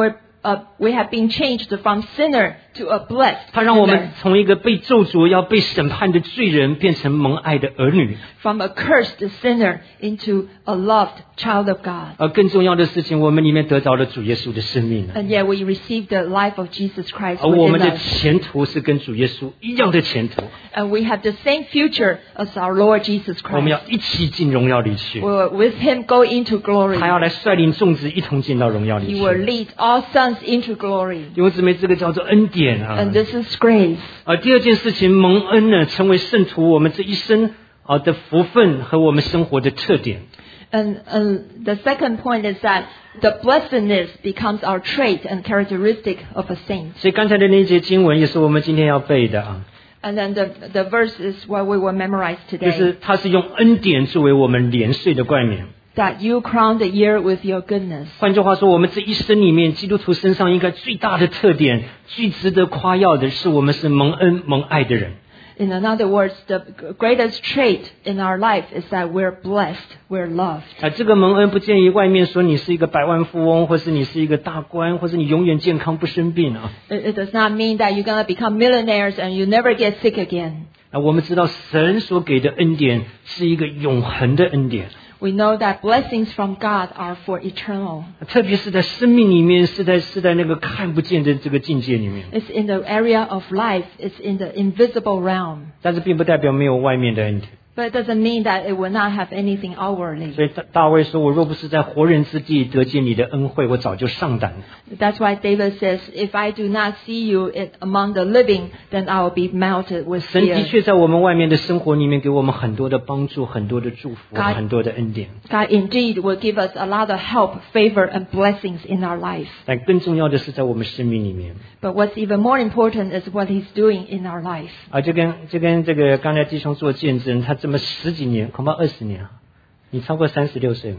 [SPEAKER 2] we have been changed from sinner to a blessed
[SPEAKER 1] 它让我
[SPEAKER 2] sinner,
[SPEAKER 1] 们从一个被咒诅要被审判的罪人变成蒙爱的儿女。
[SPEAKER 2] from a cursed sinner into a loved child of God.
[SPEAKER 1] 而更重要的事情，我们里面得着了主耶稣的生命了，
[SPEAKER 2] And yet we receive the life of Jesus Christ
[SPEAKER 1] 而我们
[SPEAKER 2] within
[SPEAKER 1] 的
[SPEAKER 2] us.
[SPEAKER 1] 前途是跟主耶稣一样的前途，
[SPEAKER 2] And we have the same future as our Lord Jesus
[SPEAKER 1] 我们要
[SPEAKER 2] Christ.
[SPEAKER 1] 一起进荣耀里去。
[SPEAKER 2] We will with Him go into glory.
[SPEAKER 1] 他要来率领众子一同进到荣耀里
[SPEAKER 2] He
[SPEAKER 1] 去。
[SPEAKER 2] will lead all sons into glory.
[SPEAKER 1] 弟兄姊妹，这个叫做恩典啊。
[SPEAKER 2] And this is grace.
[SPEAKER 1] 而第二件事情，蒙恩呢，成为圣徒我们这一生的福分和我们生活的特点。
[SPEAKER 2] And the second point is that the blessedness becomes our trait and characteristic of a saint.
[SPEAKER 1] 所以刚才的那一节经文也是我们今天要背的啊，
[SPEAKER 2] And then the verse is what we will memorize
[SPEAKER 1] 就
[SPEAKER 2] today.
[SPEAKER 1] 是它是用恩典作为我们年岁的冠冕。
[SPEAKER 2] That you crown the year with your goodness.
[SPEAKER 1] 换句话说，我们这一生里面，基督徒身上应该最大的特点、最值得夸耀的是，我们是蒙恩蒙爱的人。
[SPEAKER 2] In other words, the greatest trait in our life is that we're blessed, we're loved.
[SPEAKER 1] 这个蒙恩不建议外面说你是一个百万富翁，或是你是一个大官，或是你永远健康不生病啊。
[SPEAKER 2] It does not mean that you're going to become millionaires and you never get sick again.
[SPEAKER 1] 我们知道神所给的恩典是一个永恒的恩典。
[SPEAKER 2] We know that blessings from God are for eternal.
[SPEAKER 1] 特别是在生命里面，是在那个看不见的这个境界里面。
[SPEAKER 2] It's in the area of life. It's in the invisible realm.
[SPEAKER 1] 但是并不代表没有外面的恩典。
[SPEAKER 2] But it doesn't mean that it will not have anything outwardly.
[SPEAKER 1] 所以大卫说：“我若不是在活人之地得见你的恩惠，我早就上胆了。”
[SPEAKER 2] That's why David says, if I do not see you among the living, then I will be melted with
[SPEAKER 1] 神的
[SPEAKER 2] fear.
[SPEAKER 1] 确在我们外面的生活里面给我们很多的帮助、很多的祝福、
[SPEAKER 2] God
[SPEAKER 1] 很多的恩典。
[SPEAKER 2] God indeed will give us a lot of help, favor, and blessings in our life.
[SPEAKER 1] 但更重要的是在我们生命里面。
[SPEAKER 2] But what's even more important is what He's doing in our life.
[SPEAKER 1] 就跟这个刚才弟兄做见证，他这么10几年，恐怕20年啊，你超过36岁没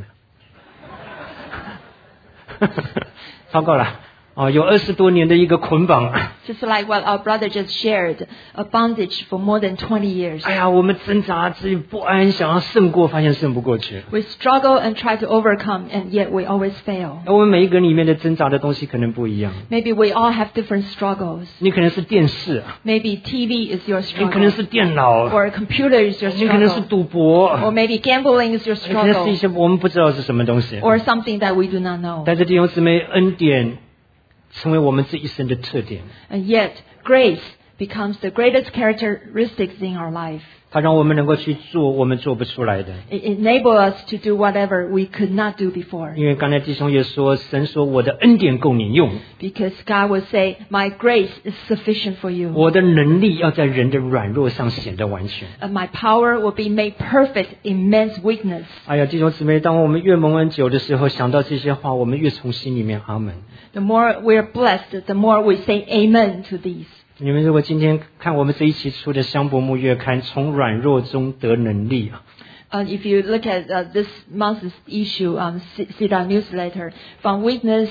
[SPEAKER 1] 有？超过了。有20多年的一个捆绑。
[SPEAKER 2] Just like what our brother just shared, a bondage for more than 20 years.
[SPEAKER 1] 哎呀，我们挣扎，自己不安，想要胜过，发现胜不过去。
[SPEAKER 2] We struggle and try to overcome, and yet we always fail.
[SPEAKER 1] 我们每一个人里面的挣扎的东西可能不一样。
[SPEAKER 2] Maybe we all have different struggles.
[SPEAKER 1] 你可能是电视，
[SPEAKER 2] Maybe TV is your
[SPEAKER 1] 你可能
[SPEAKER 2] struggle,
[SPEAKER 1] 是电脑，
[SPEAKER 2] or computer is your
[SPEAKER 1] 你可能是
[SPEAKER 2] struggle,
[SPEAKER 1] 赌博，
[SPEAKER 2] or maybe gambling is your
[SPEAKER 1] 你可能是一
[SPEAKER 2] struggle,
[SPEAKER 1] 些我们不知道是什么东西。
[SPEAKER 2] or something that we do not know.
[SPEAKER 1] 但是弟兄姊妹，恩典成为我们这一生的特点，
[SPEAKER 2] And yet, grace becomes the greatest characteristics in our life.
[SPEAKER 1] 它让我们能够去做我们做不出来的。
[SPEAKER 2] It enables us to do whatever we could not do before.
[SPEAKER 1] 因为刚才弟兄也说，神说我的恩典够你用，
[SPEAKER 2] Because God will say, my grace is sufficient for you.
[SPEAKER 1] 我的能力要在人的软弱上显得完全。
[SPEAKER 2] And my power will be made perfect in man's weakness.
[SPEAKER 1] 哎呀，弟兄姊妹，当我们越蒙恩久的时候，想到这些话，我们越从心里面阿门。
[SPEAKER 2] The more we're blessed, the more we say amen to these.
[SPEAKER 1] 你们如果今天看我们这一期出的香柏木月刊，从软弱中得能力啊，
[SPEAKER 2] If you look at this month's issue, CEDA newsletter, from weakness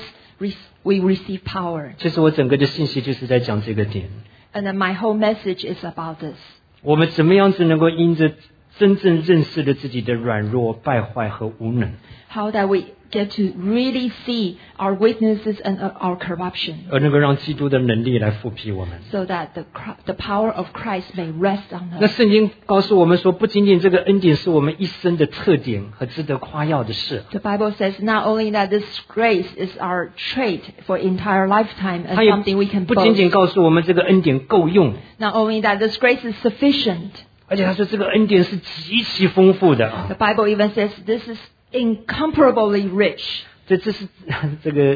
[SPEAKER 2] we receive power.
[SPEAKER 1] 其实我整个的信息就是在讲这个点。
[SPEAKER 2] And then my whole message is about this.
[SPEAKER 1] 我们怎么样子能够因着真正认识了自己的软弱、败坏和无能，
[SPEAKER 2] How that we get to really see our weaknesses and our corruption,
[SPEAKER 1] 而能够让基督的能力来复辟我们。
[SPEAKER 2] so that the power of Christ may rest on
[SPEAKER 1] 那
[SPEAKER 2] us.
[SPEAKER 1] 圣经告诉我们说，不仅仅这个恩典是我们一生的特点和值得夸耀的事，
[SPEAKER 2] The Bible says not only that this grace is our trait for entire lifetime and
[SPEAKER 1] 它也
[SPEAKER 2] something we can
[SPEAKER 1] 不仅
[SPEAKER 2] boast.
[SPEAKER 1] 仅告诉我们这个恩典够用，
[SPEAKER 2] Not only that this grace is sufficient.
[SPEAKER 1] 而且他说这个恩典是极其丰富的。
[SPEAKER 2] The Bible even says this is incomparably rich.
[SPEAKER 1] 这是这个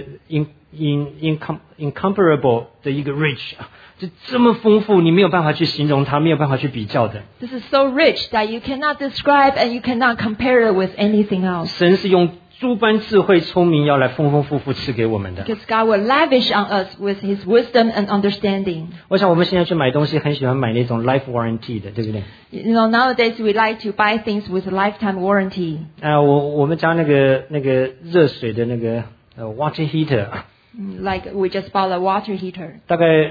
[SPEAKER 1] incomparable 的一个 rich 啊，这么丰富，你没有办法去形容它，没有办法去比较的。
[SPEAKER 2] This is so rich that you cannot describe and you cannot compare it with anything else.
[SPEAKER 1] 神是用诸般智慧聪明要来丰丰富富赐给我们的。
[SPEAKER 2] Because God will lavish on us with His wisdom and understanding.
[SPEAKER 1] 我想我们现在去买东西很喜欢买那种 life warranty 的，对不对？
[SPEAKER 2] You know, nowadays we like to buy things with lifetime warranty.
[SPEAKER 1] 我们家那个热水的那个water heater
[SPEAKER 2] Like we just bought a water heater.
[SPEAKER 1] 大概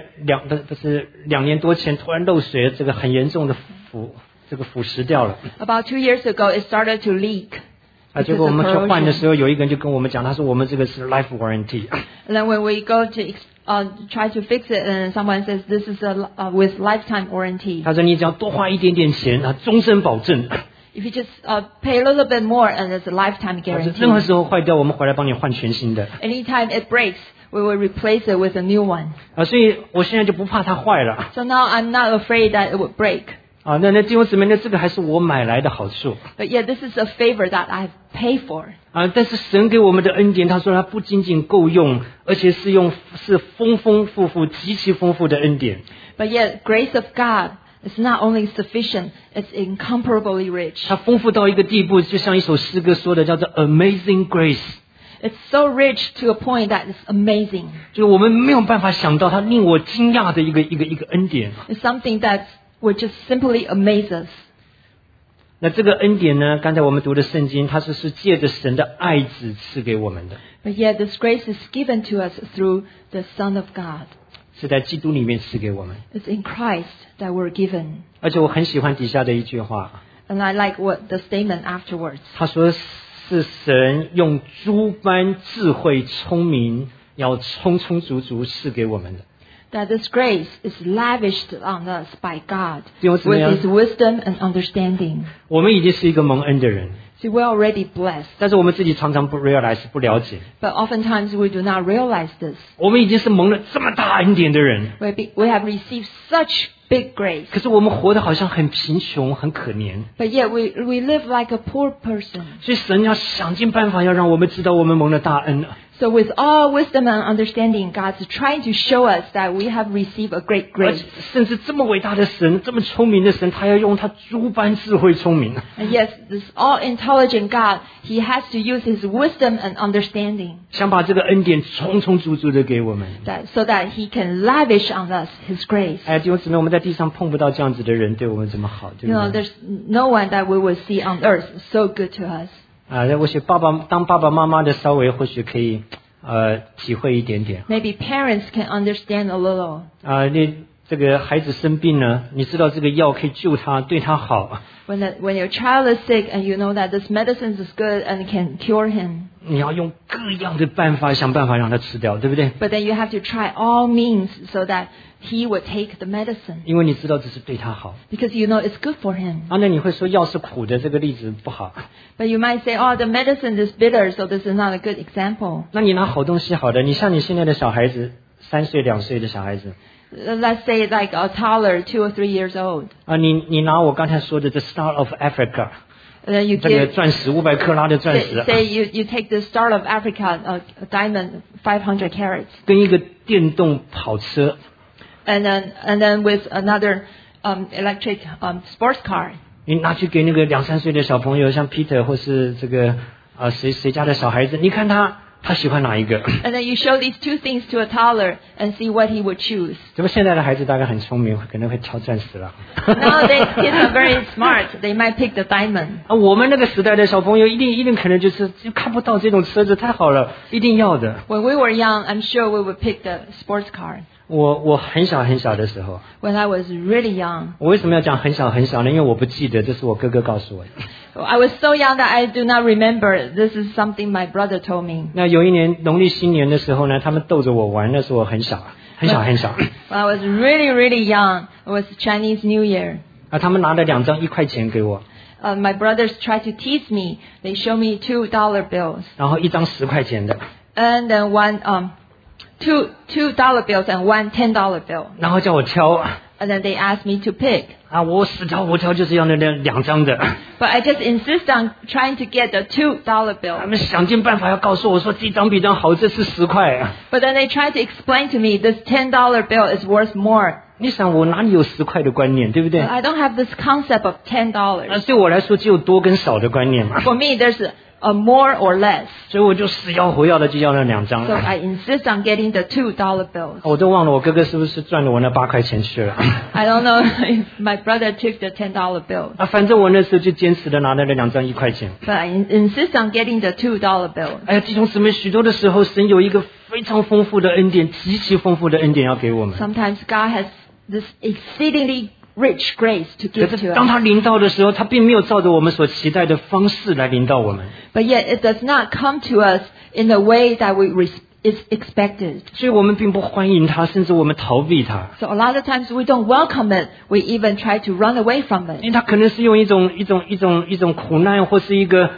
[SPEAKER 1] 2年多前突然漏水，这个很严重的腐蚀掉了。
[SPEAKER 2] About 2 years ago, it started to leak.
[SPEAKER 1] 结果我们去换的时候，有一个人就跟我们讲，他说我们这个是 life warranty。
[SPEAKER 2] And then when we go to try to fix it, and someone says this is with lifetime warranty.
[SPEAKER 1] 他说你只要多花一点点钱，终身保证。
[SPEAKER 2] If you just pay a little bit more, and it's a lifetime
[SPEAKER 1] 任何时
[SPEAKER 2] guarantee.
[SPEAKER 1] 候坏掉，我们回来帮你换全新的。
[SPEAKER 2] Anytime it breaks, we will replace it with a new one.
[SPEAKER 1] 所以我现在就不怕它坏了。
[SPEAKER 2] So now I'm not afraid that it would break.
[SPEAKER 1] 那弟兄姊妹，这个还是我买来的好处。
[SPEAKER 2] But yet this is a favor that I've paid for.
[SPEAKER 1] 但是神给我们的恩典，他说他不仅仅够用，而且是丰丰富富、极其丰富的恩典。
[SPEAKER 2] But yet grace of God is not only sufficient, it's incomparably rich.
[SPEAKER 1] 它丰富到一个地步，就像一首诗歌说的，叫做 Amazing Grace。
[SPEAKER 2] It's so rich to a point that it's amazing.
[SPEAKER 1] 就是我们没有办法想到，它令我惊讶的一个恩典。
[SPEAKER 2] It's something that would just simply amaze us.
[SPEAKER 1] 那这个恩典呢？刚才我们读的圣经，它是借着神的爱子赐给我们的。
[SPEAKER 2] But yet this grace is given to us through the Son of God.
[SPEAKER 1] 是在基督里面赐给我们。
[SPEAKER 2] It's in Christ that we're given.
[SPEAKER 1] 而且我很喜欢底下的一句话，
[SPEAKER 2] And I like what the statement afterwards.
[SPEAKER 1] 他说是神用诸般智慧聪明，要充充足足赐给我们的。
[SPEAKER 2] That this grace is lavished on us by God
[SPEAKER 1] 弟兄
[SPEAKER 2] with
[SPEAKER 1] 姊妹啊，
[SPEAKER 2] His wisdom and understanding.
[SPEAKER 1] 我们已经是一个蒙恩的人，
[SPEAKER 2] See, we're already blessed.
[SPEAKER 1] 但是我们自己常常不 realize 不了解，
[SPEAKER 2] But oftentimes we do not realize this.
[SPEAKER 1] 我们已经是蒙了这么大恩典的人，
[SPEAKER 2] We have received such big grace.
[SPEAKER 1] 可是我们活得好像很贫穷、很可怜。
[SPEAKER 2] But yet we live like a poor person.
[SPEAKER 1] 所以神要想尽办法要让我们知道我们蒙了大恩。
[SPEAKER 2] So with all wisdom and understanding, God's trying to show us that we have received a great
[SPEAKER 1] 而
[SPEAKER 2] grace.
[SPEAKER 1] 且甚至这么伟大的神，这么聪明的神，他要用他诸般智慧聪明。
[SPEAKER 2] And yes, this all-intelligent God, He has to use His wisdom and understanding
[SPEAKER 1] 想把这个恩典充充足足的给我们。
[SPEAKER 2] so that He can lavish on us His grace.
[SPEAKER 1] 弟兄姊妹，我们在地上碰不到这样子的人对我们这么好，对
[SPEAKER 2] You
[SPEAKER 1] 不
[SPEAKER 2] know,
[SPEAKER 1] 对？
[SPEAKER 2] there's no one that we will see on earth so good to us.
[SPEAKER 1] 或许当爸爸妈妈的稍微或许可以体会一点点。
[SPEAKER 2] Maybe parents can understand a little.
[SPEAKER 1] 这个孩子生病了，你知道这个药可以救他，对他好。
[SPEAKER 2] When your child is sick and you know that this medicine is good and can cure him,
[SPEAKER 1] 你要用各样的办法想办法让他吃掉，对不对？
[SPEAKER 2] but then you have to try all means so that he would take the medicine
[SPEAKER 1] 因为你知道这是对他好。
[SPEAKER 2] because you know it's good for him.
[SPEAKER 1] 那你会说药是苦的，这个例子不好。
[SPEAKER 2] But you might say, oh, the medicine is bitter, so this is not a good example.
[SPEAKER 1] 那你拿好东西好的，你像你现在的小孩子，3岁2岁的小孩子。
[SPEAKER 2] Let's say like a toddler, 2 or 3 years old.
[SPEAKER 1] 你拿我刚才说的 The Star of Africa，
[SPEAKER 2] You
[SPEAKER 1] 这个
[SPEAKER 2] give,
[SPEAKER 1] 钻石500克拉的钻石，
[SPEAKER 2] say you take the Star of Africa, a diamond, 500 carats,
[SPEAKER 1] 跟一个电动跑车，
[SPEAKER 2] and then with another electric sports car.
[SPEAKER 1] 你拿去给那个2、3岁的小朋友，像 Peter 或是这个谁家的小孩子，你看他喜欢哪一个？
[SPEAKER 2] And then you show these two things to a toddler and see what he would choose.
[SPEAKER 1] 怎么现在的孩子大概很聪明，可能会挑钻石了。
[SPEAKER 2] Nowadays kids are very smart. They might pick the diamond.
[SPEAKER 1] 我们那个时代的小朋友一定可能就看不到这种车子，太好了，一定要的。
[SPEAKER 2] When we were young, I'm sure we would pick the sports car.
[SPEAKER 1] 我很小的时候，
[SPEAKER 2] When I was really young,
[SPEAKER 1] 我为什么要讲很小呢？因为我不记得，这是我哥哥告诉我的。
[SPEAKER 2] I was so young that I do not remember. This is something my brother told me.
[SPEAKER 1] 那有一年农历新年的时候呢，他们逗着我玩，那时候我很小。
[SPEAKER 2] When I was really, really young, it was Chinese New Year.
[SPEAKER 1] 他们拿了2张1块钱给我，
[SPEAKER 2] My brothers tried to tease me. They showed me $2 bills.
[SPEAKER 1] 然后1张10块钱的，
[SPEAKER 2] And then $2 bills and one $10 bill.
[SPEAKER 1] 然后叫我挑。
[SPEAKER 2] And then they asked me to pick.
[SPEAKER 1] 我死挑活挑就是要那2张的。
[SPEAKER 2] But I just insist on trying to get the $2
[SPEAKER 1] 他
[SPEAKER 2] bill.
[SPEAKER 1] 们想尽办法要告诉我说这张比这张好，这是10块。
[SPEAKER 2] But then they tried to explain to me this $10 bill is worth more.
[SPEAKER 1] 你想我哪里有10块的观念，对不对？
[SPEAKER 2] I don't have this concept of $10.
[SPEAKER 1] 对我来说只有多跟少的观念嘛。
[SPEAKER 2] For me, there's more or less.
[SPEAKER 1] 所以我就死要活要的就要那2张
[SPEAKER 2] So I insist on getting the $2 bills.
[SPEAKER 1] 我都忘了我哥哥是不是赚了我那8块钱去了
[SPEAKER 2] I don't know if my brother took the $10 bill.
[SPEAKER 1] 反正我那时候就坚持的拿了那2张1块钱
[SPEAKER 2] But I insist on getting the $2 bill.
[SPEAKER 1] 哎呀弟兄姊妹许多的时候神有一个非常丰富的恩典极其丰富的恩典要给我们
[SPEAKER 2] Sometimes God has this exceedingly rich grace to
[SPEAKER 1] 可
[SPEAKER 2] give
[SPEAKER 1] 是
[SPEAKER 2] to
[SPEAKER 1] 当
[SPEAKER 2] us.
[SPEAKER 1] 他临到的时候他并没有照着我们所期待的方式来临到我们
[SPEAKER 2] But yet it does not come to us in the way that is expected.
[SPEAKER 1] 所以我们并不欢迎他甚至我们逃避他
[SPEAKER 2] So a lot of times we don't welcome it. We even try to run away from
[SPEAKER 1] 因
[SPEAKER 2] it.
[SPEAKER 1] 为他可能是用一种苦难或是一个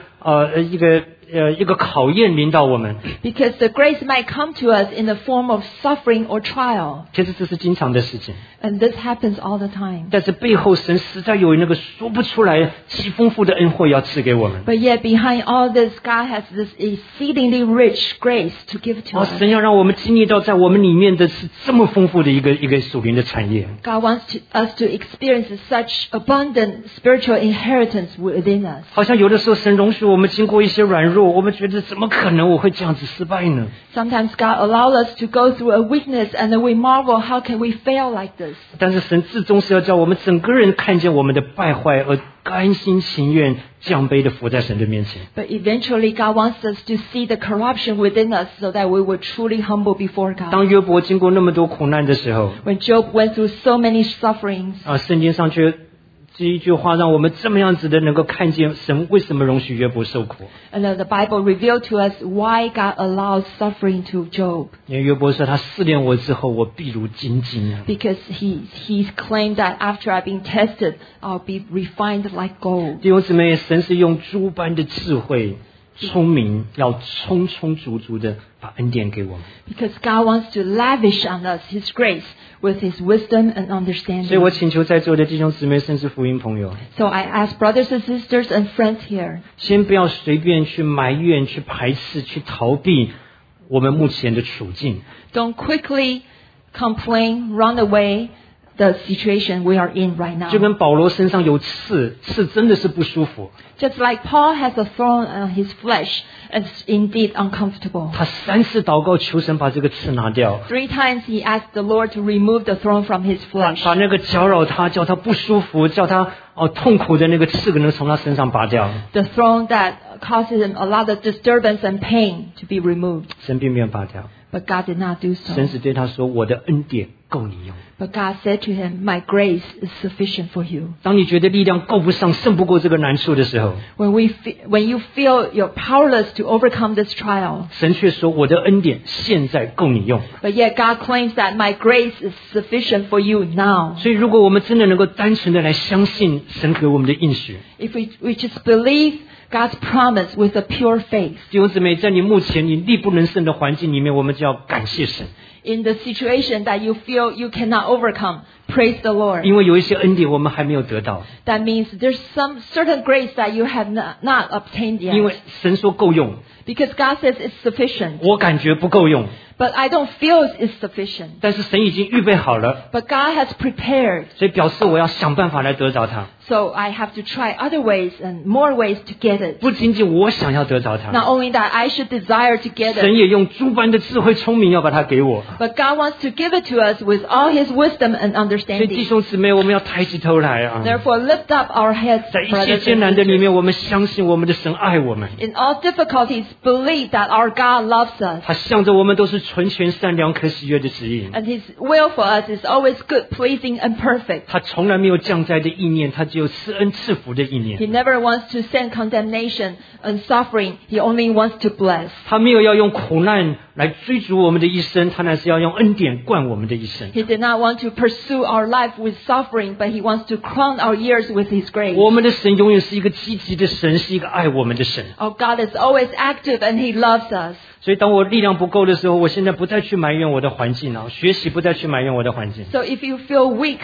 [SPEAKER 1] 考验临到我们
[SPEAKER 2] Because the grace might come to us in the form of suffering or trial.
[SPEAKER 1] 其实这是经常的事情
[SPEAKER 2] And this happens all the time.
[SPEAKER 1] 但是背后神实在有那个说不出来极丰富的恩惠要赐给我们
[SPEAKER 2] But yet behind all this, God has this exceedingly rich grace to give to us.
[SPEAKER 1] 神要让我们经历到在我们里面的是这么丰富的一个属灵的产业
[SPEAKER 2] God wants us to experience such abundant spiritual inheritance within us.
[SPEAKER 1] 好像有的时候神容许我们经过一些软弱我们觉得怎么可能我会这样子失败呢
[SPEAKER 2] Sometimes God allows us to go through a weakness and then we marvel, how can we fail like this?
[SPEAKER 1] 但是神至终是要叫我们整个人看见我们的败坏而甘心情愿降卑的服在神的面前
[SPEAKER 2] But eventually God wants us to see the corruption within us so that we will truly humble before God.
[SPEAKER 1] 当约伯经过那么多苦难的时候
[SPEAKER 2] When Job went through so many sufferings,
[SPEAKER 1] 圣经上却这一句话让我们这么样子的能够看见神为什么容许约伯受苦
[SPEAKER 2] and the Bible revealed to us why God allows suffering to Job.
[SPEAKER 1] 因为约伯说他试炼我之后我必如金晶
[SPEAKER 2] Because he claimed that after I've been tested, I'll be refined like gold.
[SPEAKER 1] 弟兄姊妹神是用诸般的智慧聪明要充充足足的把恩典给我们
[SPEAKER 2] Because God wants to lavish on us His grace with His wisdom and
[SPEAKER 1] 所以我
[SPEAKER 2] understanding.
[SPEAKER 1] 请求在座的弟兄姊妹甚至福音朋友
[SPEAKER 2] So I ask brothers and sisters and friends here,
[SPEAKER 1] 先不要随便去埋怨去排斥去逃避我们目前的处境
[SPEAKER 2] don't quickly complain, run away the situation we are in right
[SPEAKER 1] 就
[SPEAKER 2] now.
[SPEAKER 1] 跟保罗身上有刺真的是不舒服
[SPEAKER 2] Just like Paul has a thorn on his flesh, it's indeed uncomfortable.
[SPEAKER 1] 他3次祷告求神把这个刺拿掉
[SPEAKER 2] 3 times he asked the Lord to remove the thorn from his flesh.
[SPEAKER 1] 把那个搅扰他叫他不舒服叫他痛苦的那个刺能从他身上拔掉
[SPEAKER 2] The thorn that causes him a lot of disturbance and pain to be removed.
[SPEAKER 1] 神并没有拔掉
[SPEAKER 2] But God did not do
[SPEAKER 1] 神
[SPEAKER 2] so.
[SPEAKER 1] 只对他说我的恩典够你用
[SPEAKER 2] But God said to him, my grace is sufficient for you.
[SPEAKER 1] 当你觉得力量够不上胜不过这个难处的时候
[SPEAKER 2] When you feel you're powerless to overcome this trial,
[SPEAKER 1] 神却说我的恩典现在够你用
[SPEAKER 2] but yet God claims that my grace is sufficient for you now.
[SPEAKER 1] 所以如果我们真的能够单纯的来相信神给我们的应许
[SPEAKER 2] If we just believe God's promise with a pure faith,
[SPEAKER 1] 弟兄姊妹在你目前你力不能胜的环境里面我们就要感谢神
[SPEAKER 2] in the situation that you feel you cannot overcome, praise the Lord.
[SPEAKER 1] 因为有一些恩典我们还没有得到
[SPEAKER 2] That means there's some certain grace that you have not obtained
[SPEAKER 1] 因为
[SPEAKER 2] yet.
[SPEAKER 1] 神说够用
[SPEAKER 2] Because God says it's sufficient.
[SPEAKER 1] 我感觉不够用
[SPEAKER 2] But I don't feel it's sufficient.
[SPEAKER 1] 但是神已经预备好了
[SPEAKER 2] But God has prepared.
[SPEAKER 1] 所以表示我要想办法来得着它
[SPEAKER 2] So I have to try other ways and more ways to get it.
[SPEAKER 1] 不仅仅我想要得着它
[SPEAKER 2] Not only that, I should desire to get
[SPEAKER 1] 神
[SPEAKER 2] it.
[SPEAKER 1] 也用诸般的智慧聪明要把它给我
[SPEAKER 2] But God wants to give it to us with all His wisdom and
[SPEAKER 1] 所以弟
[SPEAKER 2] understanding.
[SPEAKER 1] 兄姊妹我们要抬起头来啊
[SPEAKER 2] Therefore, lift up our heads,
[SPEAKER 1] 在一切
[SPEAKER 2] brothers
[SPEAKER 1] 艰
[SPEAKER 2] and
[SPEAKER 1] 难的里
[SPEAKER 2] sisters.
[SPEAKER 1] 面我们相信我们的神爱我们
[SPEAKER 2] In all difficulties, believe that our God loves us.
[SPEAKER 1] 他向着我们都是纯全善良可喜悦的指引
[SPEAKER 2] And His will for us is always good, pleasing, and perfect.
[SPEAKER 1] 他从来没有降灾的意念他只有赐恩赐福的意
[SPEAKER 2] He
[SPEAKER 1] 念
[SPEAKER 2] never wants to send condemnation and suffering. He only wants to bless.
[SPEAKER 1] 他没有要用苦难来追逐我们的一生他乃是要用恩典灌我们的一生
[SPEAKER 2] He did not want to pursue our life with suffering, but He wants to crown our years with His grace.
[SPEAKER 1] 我们的神永远是一个积极的神是一个爱我们的神
[SPEAKER 2] Our God is always active and He loves us.
[SPEAKER 1] 所以当我力量不够的时候我现在不再去埋怨我的环境了学习不再去埋怨我的环境
[SPEAKER 2] So if you feel weak,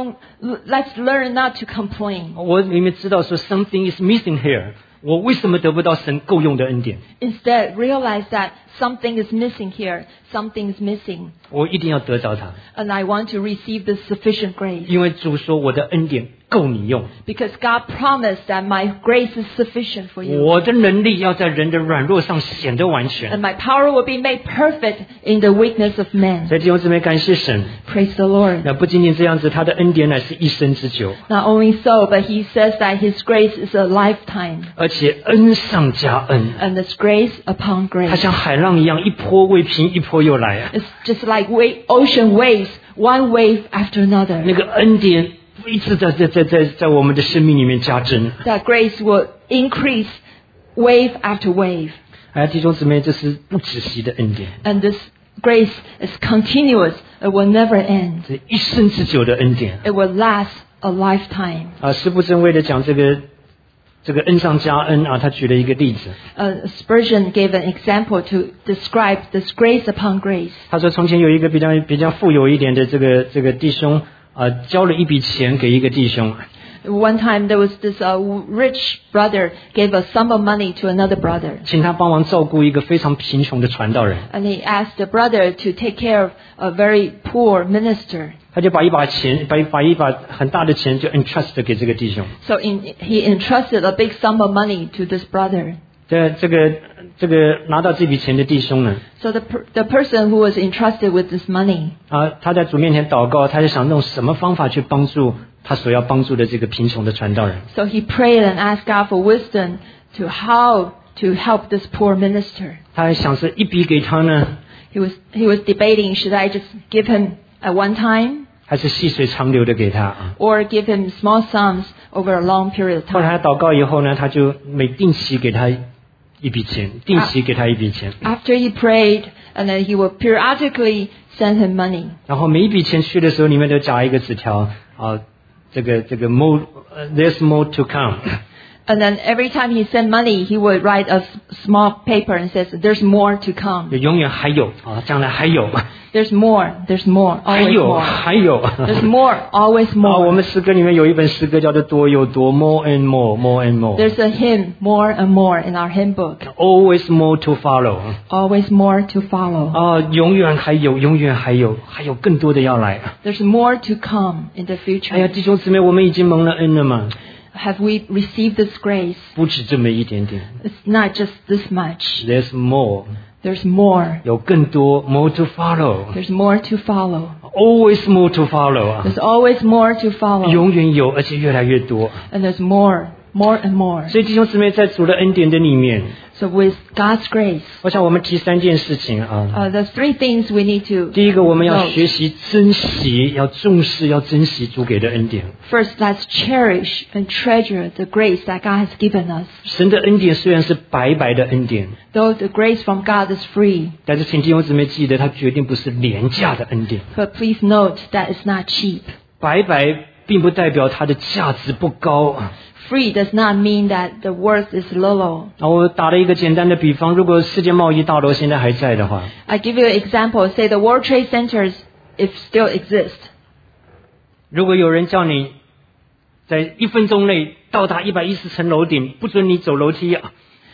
[SPEAKER 2] let's learn not to complain.
[SPEAKER 1] 我里面知道说 something is missing here 我为什么得不到神够用的恩典
[SPEAKER 2] Instead, realize that something is missing here. Something is missing.
[SPEAKER 1] 我一定要得着它
[SPEAKER 2] And I want to receive this sufficient grace.
[SPEAKER 1] 因为主说我的恩典够你用。
[SPEAKER 2] Because God promised that my grace is sufficient for you.
[SPEAKER 1] 我的能力要在人的软弱上显得完
[SPEAKER 2] And
[SPEAKER 1] 全。
[SPEAKER 2] my power will be made perfect in the weakness of man.
[SPEAKER 1] 所以弟兄姊妹，感谢神。
[SPEAKER 2] Praise the Lord.
[SPEAKER 1] 那不仅仅这样子，他的恩典乃是一生之久，
[SPEAKER 2] Not only so, but he says that his grace is a lifetime.
[SPEAKER 1] 而且恩上加恩。
[SPEAKER 2] And it's grace upon
[SPEAKER 1] 他
[SPEAKER 2] grace.
[SPEAKER 1] 像海浪一样，一波未平，一波又来啊！
[SPEAKER 2] It's just like ocean waves, one wave after
[SPEAKER 1] 那
[SPEAKER 2] another.
[SPEAKER 1] 个恩典一直在我们的生命里面加增。
[SPEAKER 2] That grace will increase wave after wave.
[SPEAKER 1] 哎，弟兄姊妹，这是不止息的恩典，
[SPEAKER 2] And this grace is continuous. It will never end.
[SPEAKER 1] 这一生之久的恩典
[SPEAKER 2] It will last a lifetime.
[SPEAKER 1] 啊！施布真为了讲这个恩上加恩啊，他举了一个例子。
[SPEAKER 2] Spurgeon gave an example to describe this grace upon grace.
[SPEAKER 1] 他说，从前有一个比较富有一点的这个弟兄啊，交了一笔钱给一个弟兄。
[SPEAKER 2] One time there was this rich brother gave a sum of money to another brother.
[SPEAKER 1] 请他帮忙照顾一个非常贫穷的传道人，
[SPEAKER 2] And he asked the brother to take care of a very poor minister.
[SPEAKER 1] 他就把一把很大的钱就 entrust 给这个弟兄。
[SPEAKER 2] So he entrusted a big sum of money to this brother.
[SPEAKER 1] 这个拿到这笔钱的弟兄呢，
[SPEAKER 2] So the person who was entrusted with this money,
[SPEAKER 1] 他在主面前祷告，他就想用什么方法去帮助他所要帮助的这个贫穷的传道人。
[SPEAKER 2] so he prayed and asked God for wisdom to how to help this poor minister.
[SPEAKER 1] 他还想是一笔给他呢，
[SPEAKER 2] He was debating, should I just give him at one time
[SPEAKER 1] 还是细水长流的给他啊？
[SPEAKER 2] or give him small sums over a long period of
[SPEAKER 1] 后来
[SPEAKER 2] time?
[SPEAKER 1] 他祷告以后呢，他就定期给他一笔钱，定期给他一笔钱，
[SPEAKER 2] After he prayed, and then he will periodically send him money.
[SPEAKER 1] 然后每一笔钱去的时候，里面都夹一个纸条啊，这个 there's more to come。
[SPEAKER 2] And then every time he sent money, he would write a small paper and says, "There's more to come.
[SPEAKER 1] 永远还有啊，将来还有，
[SPEAKER 2] There's more. There's more.
[SPEAKER 1] 还
[SPEAKER 2] Always
[SPEAKER 1] 有
[SPEAKER 2] more.
[SPEAKER 1] 还有。
[SPEAKER 2] There's more. Always
[SPEAKER 1] 我
[SPEAKER 2] more."
[SPEAKER 1] 们诗歌里面有一本诗歌叫做多又多 ，more and more, more and more,
[SPEAKER 2] There's a hymn, more and more, in our hymn book.
[SPEAKER 1] always more to follow。
[SPEAKER 2] Always more to follow.
[SPEAKER 1] 啊，永远还有，永远还有，还有更多的要来。
[SPEAKER 2] There's more to come in the
[SPEAKER 1] 哎呀，
[SPEAKER 2] future.
[SPEAKER 1] 弟兄姊妹，我们已经蒙了恩了嘛？
[SPEAKER 2] Have we received this grace?
[SPEAKER 1] 不止这么一点点
[SPEAKER 2] It's not just this much.
[SPEAKER 1] ，there's more，
[SPEAKER 2] There's more.
[SPEAKER 1] 有更多 more to follow，always
[SPEAKER 2] There's more to follow.
[SPEAKER 1] more to follow 啊，
[SPEAKER 2] There's always more to follow.
[SPEAKER 1] 永远有，而且越来越多。
[SPEAKER 2] And there's more and more.
[SPEAKER 1] 所以弟兄姊妹，在主的恩典的里面，
[SPEAKER 2] So with God's grace,
[SPEAKER 1] 我想我们提三件事情啊。
[SPEAKER 2] there's three things we need to
[SPEAKER 1] 第一个，我们要
[SPEAKER 2] note.
[SPEAKER 1] 学习珍惜，要重视，要珍惜主给的恩典。
[SPEAKER 2] First, let's cherish and treasure the grace that God has given us.
[SPEAKER 1] 神的恩典虽然是白白的恩典，
[SPEAKER 2] Though the grace from God is free,
[SPEAKER 1] 但是请弟兄姊妹记得，它绝对不是廉价的恩典。
[SPEAKER 2] but please note that it's not cheap.
[SPEAKER 1] 白白并不代表它的价值不高。
[SPEAKER 2] Free does not mean that the worth is low.
[SPEAKER 1] 我打了一个简单的比方，如果世界贸易大楼现在还在的话，
[SPEAKER 2] I give you an example. Say the World Trade Centers, if still exist.
[SPEAKER 1] 如果有人叫你在1分钟内到达110层楼顶，不准你走楼梯啊，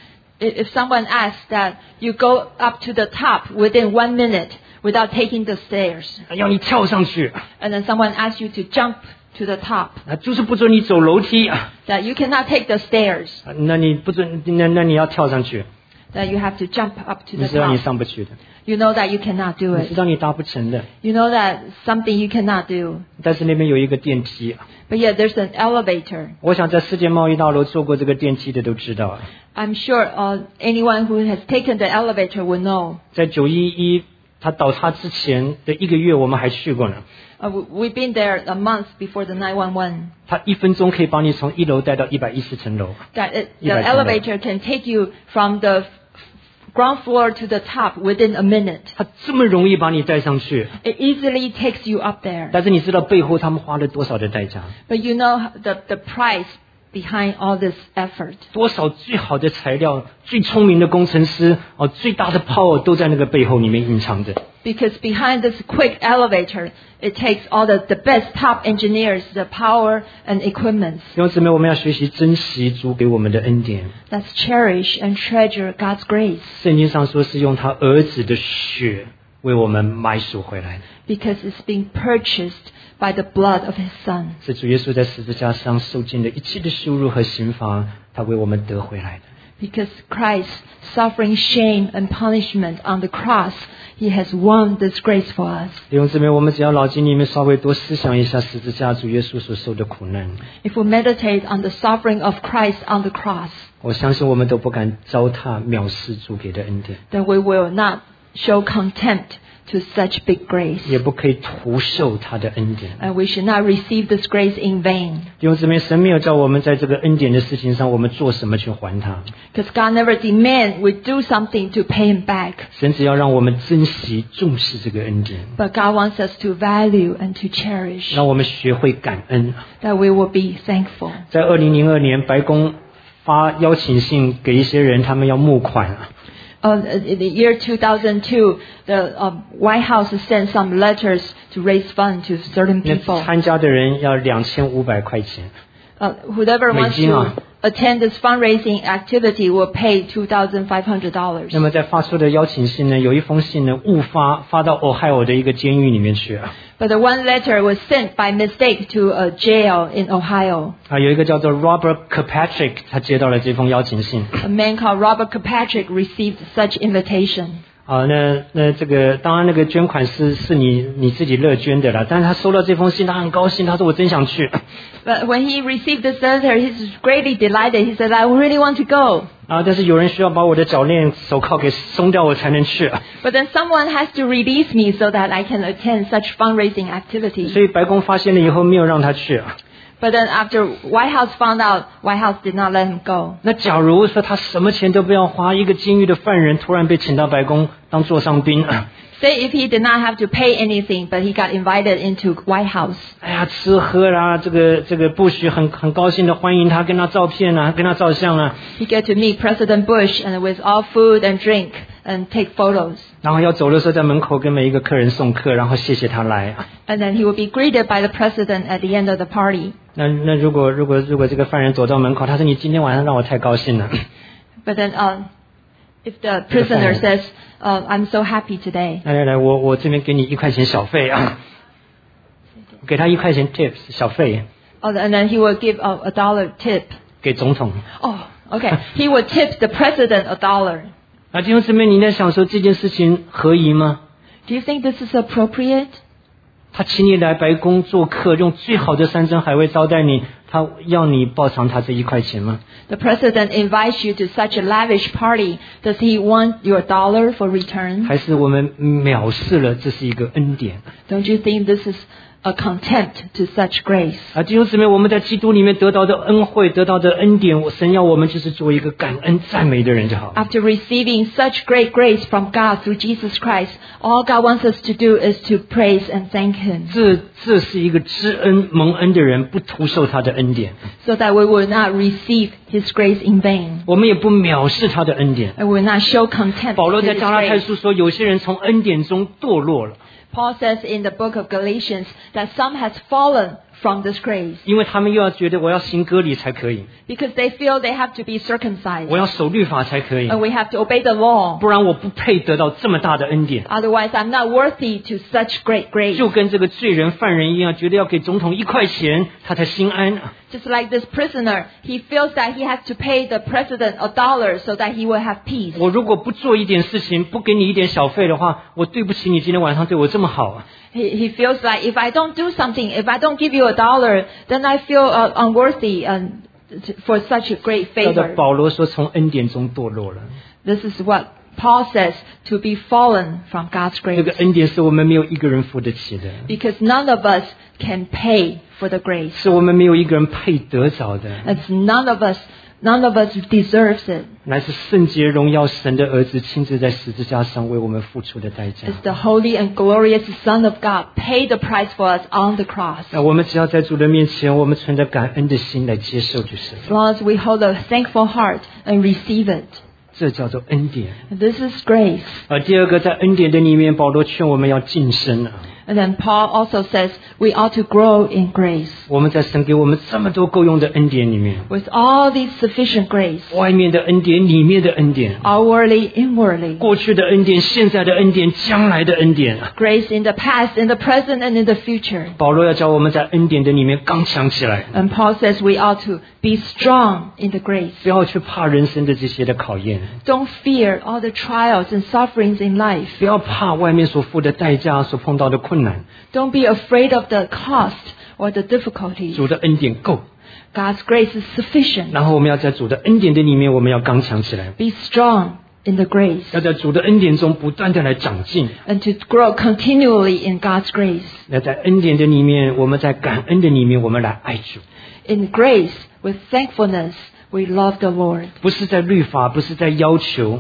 [SPEAKER 2] If someone asks that you go up to the top within 1 minute without taking the stairs,
[SPEAKER 1] 要你跳上去，
[SPEAKER 2] and then someone asks you to jump to the top,
[SPEAKER 1] 就是不准你走楼梯啊，
[SPEAKER 2] that you cannot take the stairs,
[SPEAKER 1] 那你不准，那你要跳上去，
[SPEAKER 2] that you have to jump up to
[SPEAKER 1] 你
[SPEAKER 2] the
[SPEAKER 1] 知道你
[SPEAKER 2] top.
[SPEAKER 1] 上不去的，
[SPEAKER 2] You know that you cannot do
[SPEAKER 1] 你知
[SPEAKER 2] it.
[SPEAKER 1] 道你达不成的，
[SPEAKER 2] You know that something you cannot do.
[SPEAKER 1] 但是那边有一个电梯。
[SPEAKER 2] But yet there's an elevator.
[SPEAKER 1] 我想在世界贸易大楼坐过这个电梯的都知道，
[SPEAKER 2] I'm sure anyone who has taken the elevator will know.
[SPEAKER 1] 在911它倒塌之前的1个月，我们还去过呢。
[SPEAKER 2] We've been there a month before the 911.
[SPEAKER 1] 它1分钟可以把你从1楼带到110层楼。
[SPEAKER 2] That the
[SPEAKER 1] 100
[SPEAKER 2] elevator can take you from the ground floor to the top within a minute.
[SPEAKER 1] 它这么容易把你带上去，
[SPEAKER 2] It easily takes you up there.
[SPEAKER 1] 但是你知道背后他们花了多少的代价？
[SPEAKER 2] But you know the price behind all this effort.
[SPEAKER 1] 多少最好的材料、最聪明的工程师、最大的 power 都在那个背后里面隐藏着。
[SPEAKER 2] Because behind this quick elevator, it takes all the best top engineers, the power and equipment.
[SPEAKER 1] 弟兄姊妹，我们要学习珍惜主给我们的恩典。
[SPEAKER 2] Let's cherish and treasure God's grace.
[SPEAKER 1] 圣经上说是用他儿子的血为我们买赎回来的。
[SPEAKER 2] Because it's being purchased by the blood of His Son.
[SPEAKER 1] 是主耶稣在十字架上受尽了一切的羞辱和刑罚，他为我们得回来的。
[SPEAKER 2] Because Christ suffering shame and punishment on the cross, He has won this grace for us.
[SPEAKER 1] 弟兄姊妹，我们只要脑筋里面稍微多思想一下十字架主耶稣所受的苦难，
[SPEAKER 2] If we meditate on the suffering of Christ on the cross,
[SPEAKER 1] 我相信我们都不敢糟蹋藐视主给的恩典，
[SPEAKER 2] then we will not show contempt to such big grace.
[SPEAKER 1] 也不可以徒受他的恩典。
[SPEAKER 2] And we should not receive this grace in vain.
[SPEAKER 1] 弟兄姊妹，神没有叫我们在这个恩典的事情上，我们做什么去还他？
[SPEAKER 2] Because God never demand we do something to pay Him back.
[SPEAKER 1] 神只要让我们珍惜、重视这个恩典，
[SPEAKER 2] But God wants us to value and to cherish,
[SPEAKER 1] 让我们学会感恩。
[SPEAKER 2] that we will be thankful.
[SPEAKER 1] 在2002年，白宫发邀请信给一些人，他们要募款。
[SPEAKER 2] In the year 2002, the White House sent some letters to raise funds to certain
[SPEAKER 1] 那
[SPEAKER 2] people.
[SPEAKER 1] 参加的人要2500块钱。
[SPEAKER 2] Whoever wants
[SPEAKER 1] 美金啊。
[SPEAKER 2] to attend this fundraising activity will pay $2,500.
[SPEAKER 1] 那么在发出的邀请信呢，有一封信呢误发到 Ohio 的一个监狱里面去了。
[SPEAKER 2] But the one letter was sent by mistake to a jail in Ohio.
[SPEAKER 1] 有一个叫做 Robert Kirkpatrick， 他接到了这封邀请信。
[SPEAKER 2] A man called Robert Kirkpatrick received such invitation.
[SPEAKER 1] 那这个当然那个捐款是你自己乐捐的啦，但是他收到这封信，他很高兴，他说我真想去。
[SPEAKER 2] But when he received this letter, he was greatly delighted. He said, I really want to go.
[SPEAKER 1] 但是有人需要把我的脚链手铐给松掉，我才能去。
[SPEAKER 2] But then someone has to release me so that I can attend such fundraising activity.
[SPEAKER 1] 所以白宫发现了以后，没有让他去。
[SPEAKER 2] But then after White House found out, White House did not let him go.
[SPEAKER 1] 那假如说他什么钱都不要花，一个监狱的犯人突然被请到白宫当座上宾，
[SPEAKER 2] Say if he did not have to pay anything, but he got invited into White House.
[SPEAKER 1] 哎呀，吃喝啦，这个布许很高兴的欢迎他，跟他照片啊，跟他照相啊，
[SPEAKER 2] He get to meet President Bush and with all food and drink and take photos.
[SPEAKER 1] 然后要走的时候在门口跟每一个客人送客，然后谢谢他来。
[SPEAKER 2] And then he will be greeted by the president at the end of the party.
[SPEAKER 1] 那如果这个犯人走到门口，他说你今天晚上让我太高兴了。
[SPEAKER 2] But then if the prisoner says, I'm so happy today.
[SPEAKER 1] 来，我这边给你1块钱小费啊，给他1块钱 tips 小费。
[SPEAKER 2] And then he will give a $1 tip.
[SPEAKER 1] 给总统。
[SPEAKER 2] Oh, okay. He will tip the president $1.
[SPEAKER 1] 弟兄姊妹，你在想说这件事情合宜吗？
[SPEAKER 2] Do you think this is appropriate?
[SPEAKER 1] 他请你来白宫做客，用最好的山珍海味招待你，他要你报偿他这1块钱吗？
[SPEAKER 2] The president invites you to such a lavish party. Does he want your $1 for return?
[SPEAKER 1] 还是我们藐视了这是一个恩典？
[SPEAKER 2] Don't you think this is a contempt to such grace?
[SPEAKER 1] 弟兄姊妹，我们在基督里面得到的恩惠，得到的恩典，神要我们就是做一个感恩赞美的人就好。
[SPEAKER 2] After receiving such great grace from God through Jesus Christ, all God wants us to do is to praise and thank Him.
[SPEAKER 1] 这是一个知恩蒙恩的人，不徒受他的恩典，
[SPEAKER 2] So that we will not receive His grace in vain.
[SPEAKER 1] 我们也不藐视他的恩典。
[SPEAKER 2] And we will not show contempt
[SPEAKER 1] 保
[SPEAKER 2] to
[SPEAKER 1] 罗在
[SPEAKER 2] His
[SPEAKER 1] 加拉太
[SPEAKER 2] grace.
[SPEAKER 1] 书说，有些人从恩典中堕落了。
[SPEAKER 2] Paul says in the book of Galatians that some has fallen from this grace
[SPEAKER 1] 因为他们又要觉得我要行割礼才可以，
[SPEAKER 2] because they feel they have to be circumcised
[SPEAKER 1] 我要守律法才可以，
[SPEAKER 2] and we have to obey the law.
[SPEAKER 1] 不然我不配得到这么大的恩典。
[SPEAKER 2] Otherwise, I'm not worthy to such great grace.
[SPEAKER 1] 就跟这个罪人犯人一样，觉得要给总统1块钱他才心安。
[SPEAKER 2] Just like this prisoner, he feels that he has to pay the president $1 so that he will have peace.
[SPEAKER 1] 我如果不做一点事情，不给你一点小费的话，我对不起你今天晚上对我这么好。
[SPEAKER 2] He feels like if I don't do something, if I don't give you $1, then I feel unworthy for such a great
[SPEAKER 1] 叫做
[SPEAKER 2] favor.
[SPEAKER 1] 保罗说，从恩典中堕落了。
[SPEAKER 2] This is what Paul says, to be fallen from God's
[SPEAKER 1] 这个
[SPEAKER 2] grace.
[SPEAKER 1] 恩典是我们没有一个人付得起的，
[SPEAKER 2] Because none of us can pay for the grace.
[SPEAKER 1] 是我们没有一个人配得着的，
[SPEAKER 2] It's none of us deserves it.
[SPEAKER 1] 乃是圣洁荣耀神的儿子亲自在十字架上为我们付出的代价。
[SPEAKER 2] It's the holy and glorious Son of God paid the price for us on the cross.
[SPEAKER 1] 我们只要在主的面前，我们存着感恩的心来接受就是
[SPEAKER 2] As long as we hold a thankful heart and receive it.
[SPEAKER 1] 这叫做恩典。
[SPEAKER 2] This is grace.
[SPEAKER 1] 第二个，在恩典的里面，保罗劝我们要晋升。
[SPEAKER 2] And then Paul also says we ought to grow in grace.
[SPEAKER 1] 我们在神给我们这么多够用的恩典里面，
[SPEAKER 2] With all these sufficient grace,
[SPEAKER 1] 外面的恩典，里面的恩典，
[SPEAKER 2] outwardly, inwardly,
[SPEAKER 1] 过去的恩典，现在的恩典，将来的恩典。
[SPEAKER 2] grace in the past, in the present, and in the future.
[SPEAKER 1] 保罗要教我们在恩典的里面刚强起来，
[SPEAKER 2] And Paul says we ought to be strong in the grace.
[SPEAKER 1] 不要去怕人生的这些的考验，
[SPEAKER 2] Don't fear all the trials and sufferings in life.
[SPEAKER 1] 不要怕外面所付的代价，所碰到的困难。
[SPEAKER 2] Don't be afraid of the cost or the difficulties.
[SPEAKER 1] 主的恩典够，
[SPEAKER 2] God's grace is sufficient.
[SPEAKER 1] 然后我们要在主的恩典的里面，我们要刚强起来，
[SPEAKER 2] Be strong in the grace
[SPEAKER 1] 要在主的恩典中不断的来长进。
[SPEAKER 2] and to grow continually in God's grace.
[SPEAKER 1] 那在恩典的里面，我们在感恩的里面，我们来爱主，
[SPEAKER 2] In grace, with thankfulness, we love the Lord.
[SPEAKER 1] 不是在律法，不是在要求，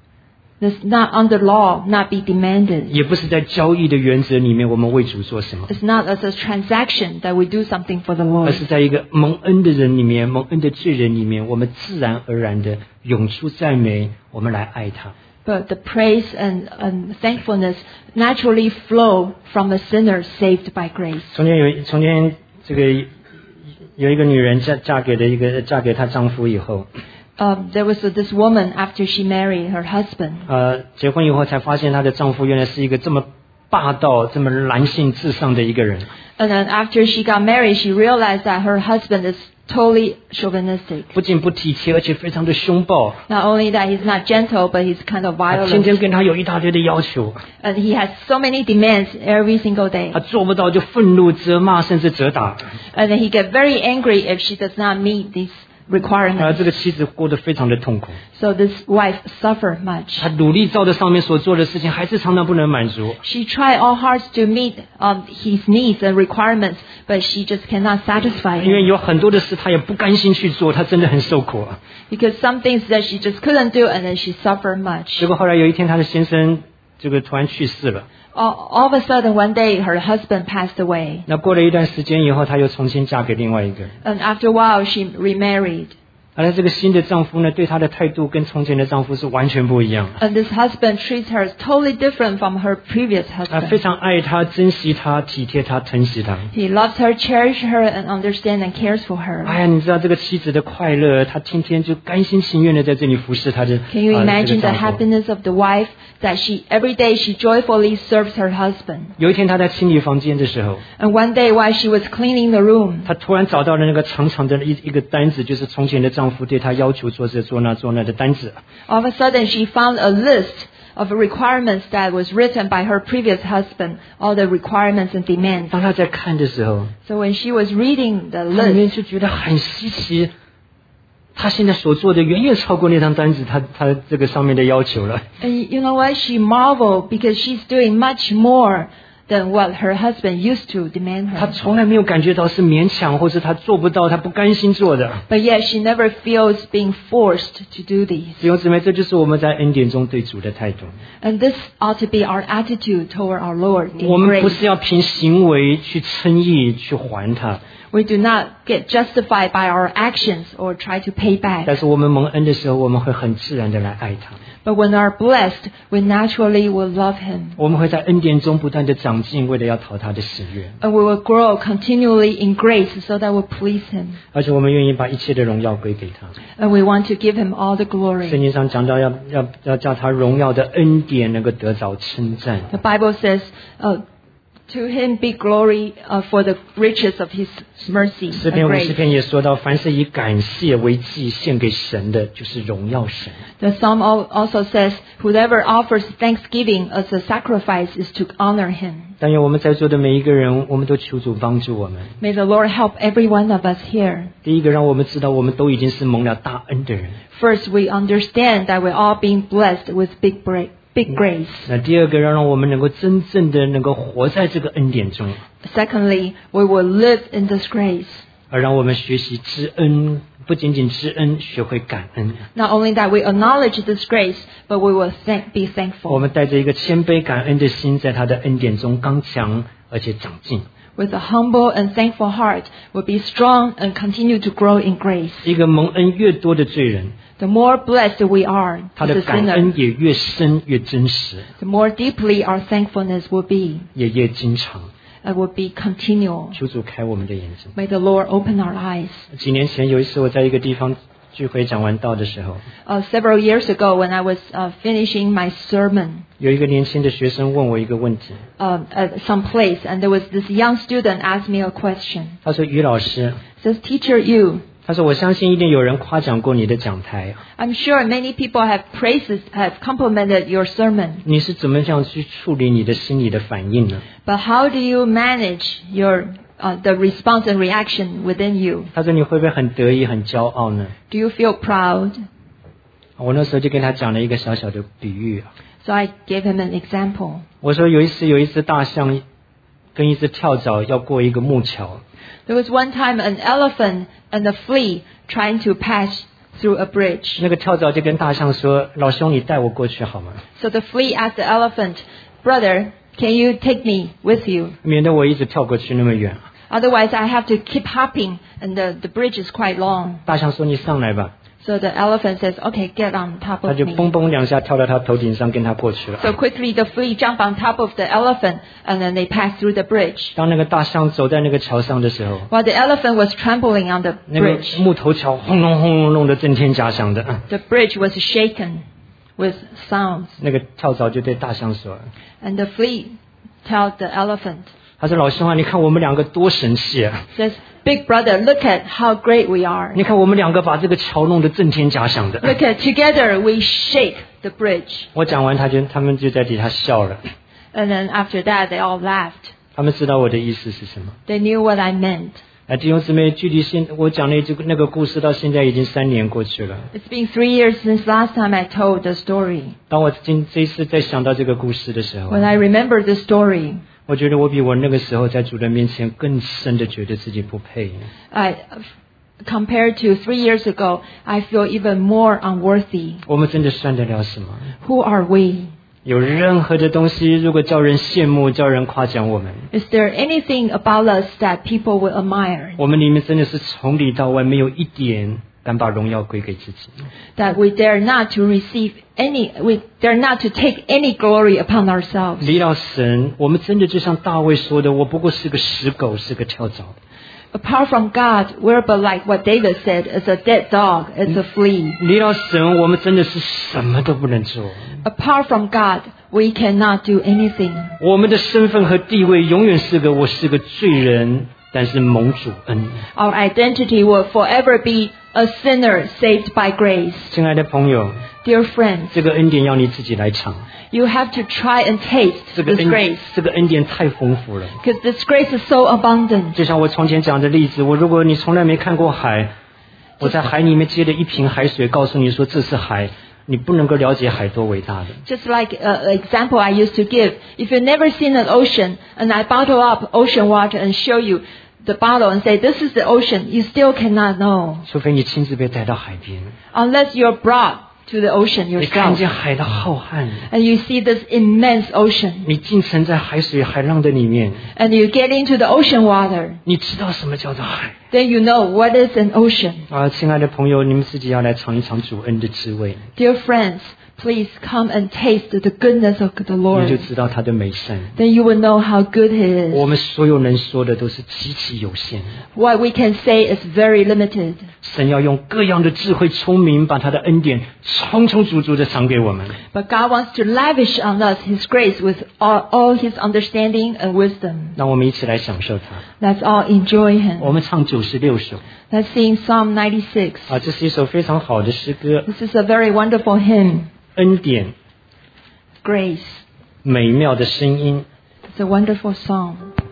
[SPEAKER 2] It's not under law, not be demanded.
[SPEAKER 1] 也不是在交易的原则里面，我们为主做什么，
[SPEAKER 2] It's not as a transaction that we do something for the
[SPEAKER 1] 而
[SPEAKER 2] Lord.
[SPEAKER 1] 是在一个蒙恩的人里面，蒙恩的罪人里面，我们自然而然的涌出赞美，我们来爱他。
[SPEAKER 2] But the praise and thankfulness naturally flow from the sinner saved by grace.
[SPEAKER 1] 从前这个有一个女人嫁给她丈夫以后，
[SPEAKER 2] There was this woman after she married her husband.
[SPEAKER 1] 结婚以后才发现她的丈夫原来是一个这么霸道、这么男性至上的一个人。
[SPEAKER 2] And then after she got married, she realized that her husband is totally chauvinistic.
[SPEAKER 1] 不仅不体贴，而且非常的凶暴。
[SPEAKER 2] Not only that he's not gentle, but he's kind of
[SPEAKER 1] 他天天
[SPEAKER 2] violent.
[SPEAKER 1] 跟她有一大堆的要求，
[SPEAKER 2] And he has so many demands every single day.
[SPEAKER 1] 她做不到就愤怒、责骂，甚至责打。
[SPEAKER 2] And then he gets very angry if she does not meet these requirements.
[SPEAKER 1] 这个妻子过得非常的痛苦。
[SPEAKER 2] So this wife suffered much.
[SPEAKER 1] 她努力照着上面所做的事情，还是常常不能满足。
[SPEAKER 2] She tried all hard to meet his needs and requirements, but she just cannot satisfy
[SPEAKER 1] 因为
[SPEAKER 2] him.
[SPEAKER 1] 有很多的事她也不甘心去做，她真的很受苦。
[SPEAKER 2] Because some things that she just couldn't do, and then she suffered much.
[SPEAKER 1] 结果后来有一天，她的先生突然去世了。
[SPEAKER 2] All of a sudden, one day, her husband passed away.
[SPEAKER 1] 那过了一段时间以后，她又重新嫁给另外一个人。
[SPEAKER 2] And after a while, she remarried.
[SPEAKER 1] 而这个新的丈夫呢，对她的态度跟从前的丈夫是完全不一样的。
[SPEAKER 2] And this husband treats her totally different from her previous
[SPEAKER 1] 他非
[SPEAKER 2] husband.
[SPEAKER 1] 常爱她、珍惜她、体贴她、疼惜她。
[SPEAKER 2] He loves her, cherishes her, and understands and cares for her.
[SPEAKER 1] 哎呀，你知道这个妻子的快乐，她天天就甘心情愿的在这里服侍她的。
[SPEAKER 2] Can you
[SPEAKER 1] 这
[SPEAKER 2] imagine
[SPEAKER 1] 个
[SPEAKER 2] the
[SPEAKER 1] 丈夫
[SPEAKER 2] happiness of the wife that every day she joyfully serves her husband?
[SPEAKER 1] 有一天她在清理房间的时候，
[SPEAKER 2] And one day while she was cleaning the room,
[SPEAKER 1] 她突然找到了那个长长的一个单子，就是从前的丈夫对她要求做这做那做那的单子。
[SPEAKER 2] all of a sudden she found a list of requirements that was written by her previous husband, all the requirements and demands.
[SPEAKER 1] 当她在看的时候，
[SPEAKER 2] So when she was reading the
[SPEAKER 1] 她里面
[SPEAKER 2] list,
[SPEAKER 1] 就觉得很稀奇。她现在所做的远远超过那张单子，她这个上面的要求了。
[SPEAKER 2] and you know what? She marveled because she's doing much more than what her husband used to demand
[SPEAKER 1] 她
[SPEAKER 2] her.
[SPEAKER 1] 从来没有感觉到是勉强，或是她做不到，她不甘心做的。
[SPEAKER 2] But yet she never feels being forced to do these.
[SPEAKER 1] 弟兄姊妹，这就是我们在恩典中对主的态度。
[SPEAKER 2] And this ought to be our attitude toward our Lord in
[SPEAKER 1] 我们不
[SPEAKER 2] grace.
[SPEAKER 1] 是要凭行为去称义去还他，
[SPEAKER 2] We do not get justified by our actions or try to pay
[SPEAKER 1] 但
[SPEAKER 2] back.
[SPEAKER 1] 是我们蒙恩的时候，我们会很自然的来爱他。
[SPEAKER 2] But when we are blessed, we naturally will love Him.
[SPEAKER 1] 我们会在恩典中不断的长进，为了要讨他的喜悦，
[SPEAKER 2] And we will grow continually in grace so that we'll please Him.
[SPEAKER 1] 而且我们愿意把一切的荣耀归给他。
[SPEAKER 2] And we want to give Him all the
[SPEAKER 1] 圣
[SPEAKER 2] glory.
[SPEAKER 1] 经上讲到要叫他荣耀的恩典能够得着称赞。
[SPEAKER 2] The Bible says, to Him be glory for the riches of His mercy
[SPEAKER 1] 诗
[SPEAKER 2] and
[SPEAKER 1] 篇50
[SPEAKER 2] grace.
[SPEAKER 1] 篇也说到，凡是以感谢为祭献给神的，就是荣耀神。
[SPEAKER 2] The Psalm also says, whoever offers thanksgiving as a sacrifice is to honor Him.
[SPEAKER 1] 但愿我们在座的每一个人，我们都求主帮助我们。
[SPEAKER 2] May the Lord help every one of us here.
[SPEAKER 1] 第一个，让我们知道我们都已经是蒙了大恩的人。
[SPEAKER 2] First, we understand that we're all being blessed with big grace.
[SPEAKER 1] 那第二个，让我们能够真正的能够活在这个恩典中，
[SPEAKER 2] Secondly, we will live in this grace.
[SPEAKER 1] 而让我们学习知恩，不仅仅知恩，学会感恩。
[SPEAKER 2] Not only that we acknowledge this grace, but we will be
[SPEAKER 1] 我
[SPEAKER 2] thankful.
[SPEAKER 1] 们带着一个谦卑感恩的心，在他的恩典中刚强而且长进。
[SPEAKER 2] With a humble and thankful heart, we'll be strong and continue to grow in grace.
[SPEAKER 1] 一个蒙恩越多的罪人，
[SPEAKER 2] The more blessed we are
[SPEAKER 1] 他
[SPEAKER 2] as
[SPEAKER 1] 的
[SPEAKER 2] a
[SPEAKER 1] 感
[SPEAKER 2] sinner,
[SPEAKER 1] 恩也越深越真实，
[SPEAKER 2] the more deeply our thankfulness will be.
[SPEAKER 1] 也越经常。
[SPEAKER 2] It will be continual.
[SPEAKER 1] 求主开我们的眼睛。
[SPEAKER 2] May the Lord open our eyes.
[SPEAKER 1] 几年前有一次我在一个地方聚会讲完道的时候，
[SPEAKER 2] Several years ago, when I was finishing my sermon
[SPEAKER 1] 有一个年轻的学生问我一个问题，
[SPEAKER 2] at some place, and there was this young student asked me a question.
[SPEAKER 1] 他说：“于老师，
[SPEAKER 2] Says, Teacher, you,
[SPEAKER 1] 他说我相信一定有人夸奖过你的讲台，
[SPEAKER 2] I'm sure many people have complimented your sermon.
[SPEAKER 1] 你是怎么样去处理你的心理的反应呢？”
[SPEAKER 2] But how do you manage the response and reaction within you?
[SPEAKER 1] 他说：“你会不会很得意、很骄傲呢
[SPEAKER 2] Do you feel proud? ？”
[SPEAKER 1] 我那时候就跟他讲了一个小小的比喻，
[SPEAKER 2] So I gave him an example.
[SPEAKER 1] 我说有一只大象跟一只跳蚤要过一个木桥，
[SPEAKER 2] There was one time an elephant and a flea trying to pass through a bridge.
[SPEAKER 1] 那个跳蚤就跟大象说：“老兄，你带我过去好吗？
[SPEAKER 2] So the flea asked the elephant, Brother, can you take me with you?
[SPEAKER 1] 免得我一直跳过去那么远。”
[SPEAKER 2] Otherwise, I have to keep hopping, and the bridge is quite long.
[SPEAKER 1] 大象说：“你上来吧。”
[SPEAKER 2] So the elephant says, okay, get on top
[SPEAKER 1] 他
[SPEAKER 2] of
[SPEAKER 1] 就
[SPEAKER 2] me.
[SPEAKER 1] 蹦蹦两下跳到他头顶上，跟他过去了。
[SPEAKER 2] So quickly the flea jumped on top of the elephant, and then they passed through the bridge.
[SPEAKER 1] 当那个大象走在那个桥上的时候，
[SPEAKER 2] While the elephant was trampling on the
[SPEAKER 1] 那个
[SPEAKER 2] bridge,
[SPEAKER 1] 木头桥轰隆轰隆隆的震天假响的。
[SPEAKER 2] the bridge was shaken with sounds.
[SPEAKER 1] 那个跳蚤就对大象说
[SPEAKER 2] And the flea told the elephant,：“
[SPEAKER 1] 他说老兄啊，你看我们两个多神气啊！
[SPEAKER 2] says, Big brother, look at how great we are.
[SPEAKER 1] 你看我们两个把这个桥弄得震天假响的。”
[SPEAKER 2] Look at together we shake the bridge.
[SPEAKER 1] 我讲完，他们就在底下笑了。
[SPEAKER 2] And then after that, they all laughed.
[SPEAKER 1] 他们知道我的意思是什么。
[SPEAKER 2] They knew what I meant.
[SPEAKER 1] 弟兄姊妹，距离我讲那个故事到现在已经3年过去了。
[SPEAKER 2] It's been 3 years since last time I told the story.
[SPEAKER 1] 当我这一次再想到这个故事的时候，
[SPEAKER 2] When I remember the story,
[SPEAKER 1] 我觉得我比我那个时候在主的面前更深的觉得自己不配。
[SPEAKER 2] compared to 3 years ago, I feel even more unworthy.
[SPEAKER 1] 我们真的算得了什么？
[SPEAKER 2] Who are we?
[SPEAKER 1] 有任何的东西，如果叫人羡慕、叫人夸奖我们，
[SPEAKER 2] Is there anything about us that people will admire?
[SPEAKER 1] 我们里面真的是从里到外没有一点敢把荣耀归给自己。
[SPEAKER 2] That we dare not to we dare not to take any glory upon ourselves.
[SPEAKER 1] 离了神，我们真的就像大卫说的，我不过是个死狗，是个跳蚤。
[SPEAKER 2] Apart from God, we're but like what David said, as a dead dog, as a flea.
[SPEAKER 1] 离了神，我们真的是什么都不能做。
[SPEAKER 2] Apart from God, we cannot do anything.
[SPEAKER 1] 我们的身份和地位永远是我是个罪人，但是蒙主恩。
[SPEAKER 2] Our identity will forever be a sinner saved by grace.
[SPEAKER 1] 亲爱的朋友，
[SPEAKER 2] Dear friends,
[SPEAKER 1] 这个恩典要你自己来尝。
[SPEAKER 2] you have to try and taste
[SPEAKER 1] 这个
[SPEAKER 2] this grace.
[SPEAKER 1] 恩典太丰富了。
[SPEAKER 2] Because this grace is so abundant.
[SPEAKER 1] 就像我从前讲的例子，如果你从来没看过海，我在海里面接了一瓶海水，告诉你说这是海，你不能够了解海多伟大的。
[SPEAKER 2] Just like an example I used to give. If you've never seen an ocean and I bottle up ocean water and show you the bottle and say this is the ocean, you still cannot know.
[SPEAKER 1] 除非你亲自被带到海边，
[SPEAKER 2] Unless you're brought to the ocean
[SPEAKER 1] 你看
[SPEAKER 2] yourself
[SPEAKER 1] 见海的浩瀚，
[SPEAKER 2] and you see this immense ocean
[SPEAKER 1] 你浸沉在海水海浪的里面，
[SPEAKER 2] and you get into the ocean water,
[SPEAKER 1] 你知道什么叫做海。
[SPEAKER 2] then you know what is an ocean.
[SPEAKER 1] 亲爱的朋友，你们自己要来尝一尝主恩的滋味，
[SPEAKER 2] Dear friends, please come and taste the goodness of the
[SPEAKER 1] 你
[SPEAKER 2] Lord.
[SPEAKER 1] 就知道他的美善。
[SPEAKER 2] Then you will know how good He
[SPEAKER 1] 我
[SPEAKER 2] is.
[SPEAKER 1] 们所有能说的都是极其有限，
[SPEAKER 2] What we can say is very limited.
[SPEAKER 1] 神要用各样的智慧聪明，把他的恩典充充足足的赏给我们。
[SPEAKER 2] But God wants to lavish on us His grace with all His understanding and wisdom.
[SPEAKER 1] 让我们一起来享受它。
[SPEAKER 2] Let's all enjoy
[SPEAKER 1] 我
[SPEAKER 2] Him.
[SPEAKER 1] 们唱96首
[SPEAKER 2] Let's sing Psalm 96.
[SPEAKER 1] 这是一首非常好的诗歌，
[SPEAKER 2] This is a very wonderful hymn.
[SPEAKER 1] 恩典
[SPEAKER 2] Grace.
[SPEAKER 1] 美妙的声音。
[SPEAKER 2] It's a wonderful song.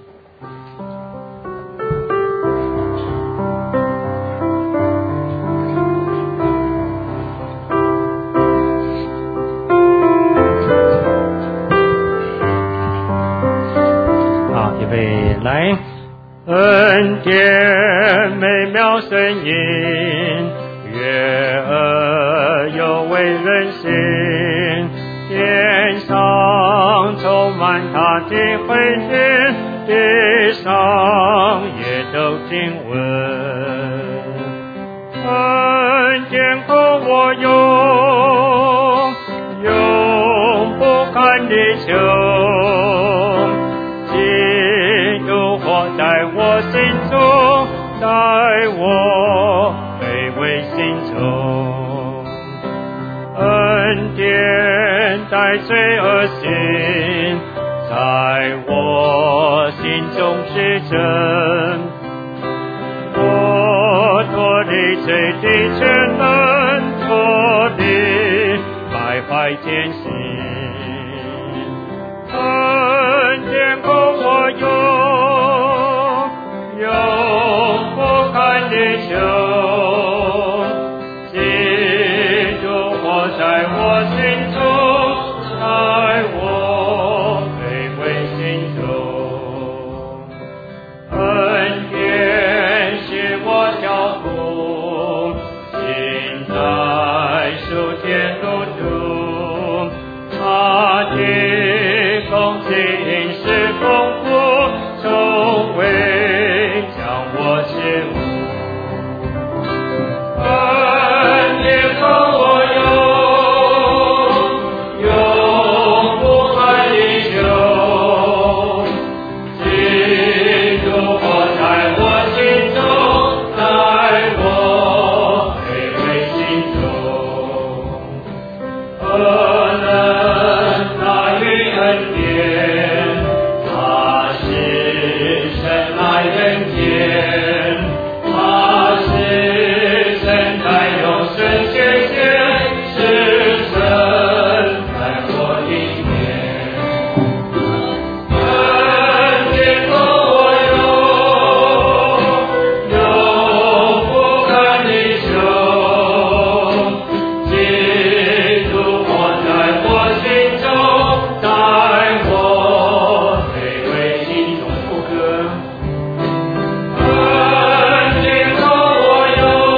[SPEAKER 1] 预备来，恩典美妙声音，悦耳又为人心，天上充满他的回音，地上也都听闻。恩典和我
[SPEAKER 3] 救活在我心中，在我卑微心中，恩典带罪恶心在我心中之证，我脱离罪的全能，脱离败坏艰辛，恩典够我用，永不堪的救，基督活在我心中，在我卑微心中，恩典是我脚步，行在属天路途，他的公义是丰富，从未将我切慕，恩典够我用，永不堪的救，基督活在我心中，在我卑微心中，何能大于恩典？他是神来人间，他是神在永生显现，是神在我里面，恩典够我用，永不堪的救，基督活在我心中，在我卑微心中。副歌，恩典够我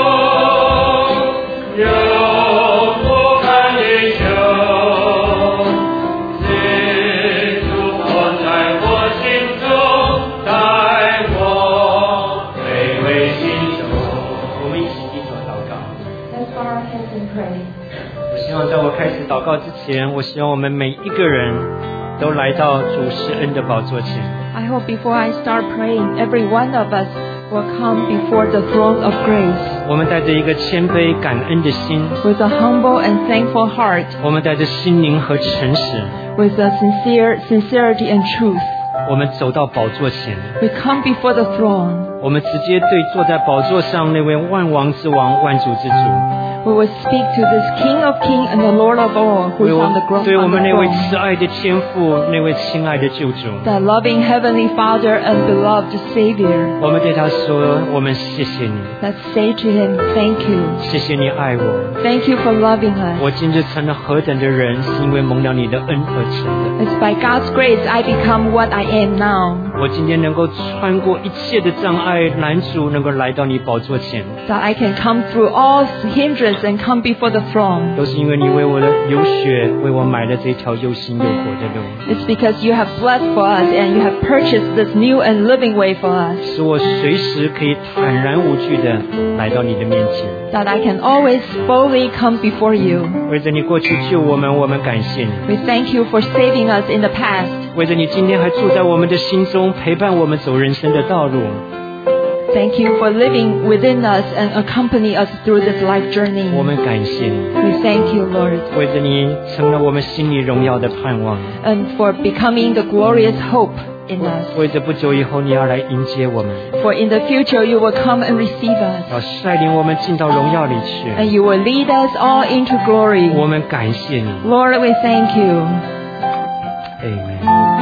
[SPEAKER 3] 用，永不堪的救，基督活在我心中，在我卑微心中。我们一起低头祷告。
[SPEAKER 2] Let's bow our heads and pray.
[SPEAKER 1] 我希望在我开始祷告之前，我希望我们每一个人都来到主施恩的宝座前。
[SPEAKER 2] I hope before I start praying, every one of us will come before the throne of grace
[SPEAKER 1] 我们带着一个谦卑感恩的心，
[SPEAKER 2] with a humble and thankful heart,
[SPEAKER 1] 我们带着心灵和诚实，
[SPEAKER 2] with a sincerity and truth.
[SPEAKER 1] 我们走到宝座前，
[SPEAKER 2] We come before the throne.
[SPEAKER 1] 我们直接对坐在宝座上那位万王之王、万主之主，
[SPEAKER 2] We will speak to this King of Kings and the Lord of all, who
[SPEAKER 1] 对
[SPEAKER 2] is
[SPEAKER 1] 我
[SPEAKER 2] on the throne.
[SPEAKER 1] 对我们那位慈爱的天父，那位亲爱的救主，
[SPEAKER 2] The loving Heavenly Father and beloved Savior.
[SPEAKER 1] 我们对他说：我们谢谢你，
[SPEAKER 2] Let's say to Him, thank you.
[SPEAKER 1] 谢谢你爱我。
[SPEAKER 2] Thank you for loving us.
[SPEAKER 1] 我今日成了何等的人，是因为蒙了你的恩而成的。
[SPEAKER 2] It's by God's grace I become what I am now.
[SPEAKER 1] 我今天能够穿过一切的障碍拦阻，能够来到你宝座前，
[SPEAKER 2] That I can come through all hindrance and come before the throne.
[SPEAKER 1] 都是因为你为我的流血，为我买了这条又新又活的路，
[SPEAKER 2] It's because you have bled for us and you have purchased this new and living way for us.
[SPEAKER 1] 使我随时可以坦然无惧的来到你的面前。
[SPEAKER 2] That I can always boldly come before you.
[SPEAKER 1] 为着你过去救我们，我们感谢你；
[SPEAKER 2] We thank you for saving us in the past.
[SPEAKER 1] 为着你今天还住在我们的心中，陪伴我们走人生的道路。
[SPEAKER 2] Thank you for living within us and accompany us through this life journey.
[SPEAKER 1] 我们感谢你，
[SPEAKER 2] We thank you, Lord,
[SPEAKER 1] 为着你成了我们心里荣耀的盼望。
[SPEAKER 2] and for becoming the glorious hope in us.
[SPEAKER 1] 为着不久以后你要来迎接我们，
[SPEAKER 2] For in the future you will come and receive us,
[SPEAKER 1] 要率领我们进到荣耀里去。
[SPEAKER 2] and you will lead us all into glory.
[SPEAKER 1] 我们感谢你。
[SPEAKER 2] Lord, we thank you.
[SPEAKER 1] Amen。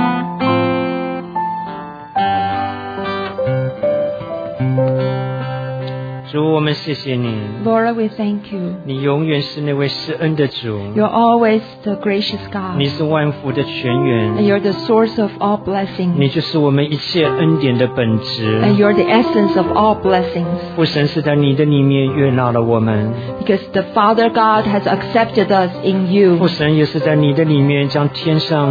[SPEAKER 1] 主，我们谢谢你，
[SPEAKER 2] Lord, we thank you.
[SPEAKER 1] 你永远是那位施恩的主，
[SPEAKER 2] You're always the gracious God,
[SPEAKER 1] 你是万福的泉
[SPEAKER 2] and
[SPEAKER 1] 源，
[SPEAKER 2] you're the source of all blessings,
[SPEAKER 1] 你就是我们一切恩典的本
[SPEAKER 2] and
[SPEAKER 1] 质。
[SPEAKER 2] you're the essence of all blessings.
[SPEAKER 1] 父神是在你的里面悦纳了我们，
[SPEAKER 2] Because the Father God has accepted us in
[SPEAKER 1] 父
[SPEAKER 2] you,
[SPEAKER 1] 神也是在你的里面将天上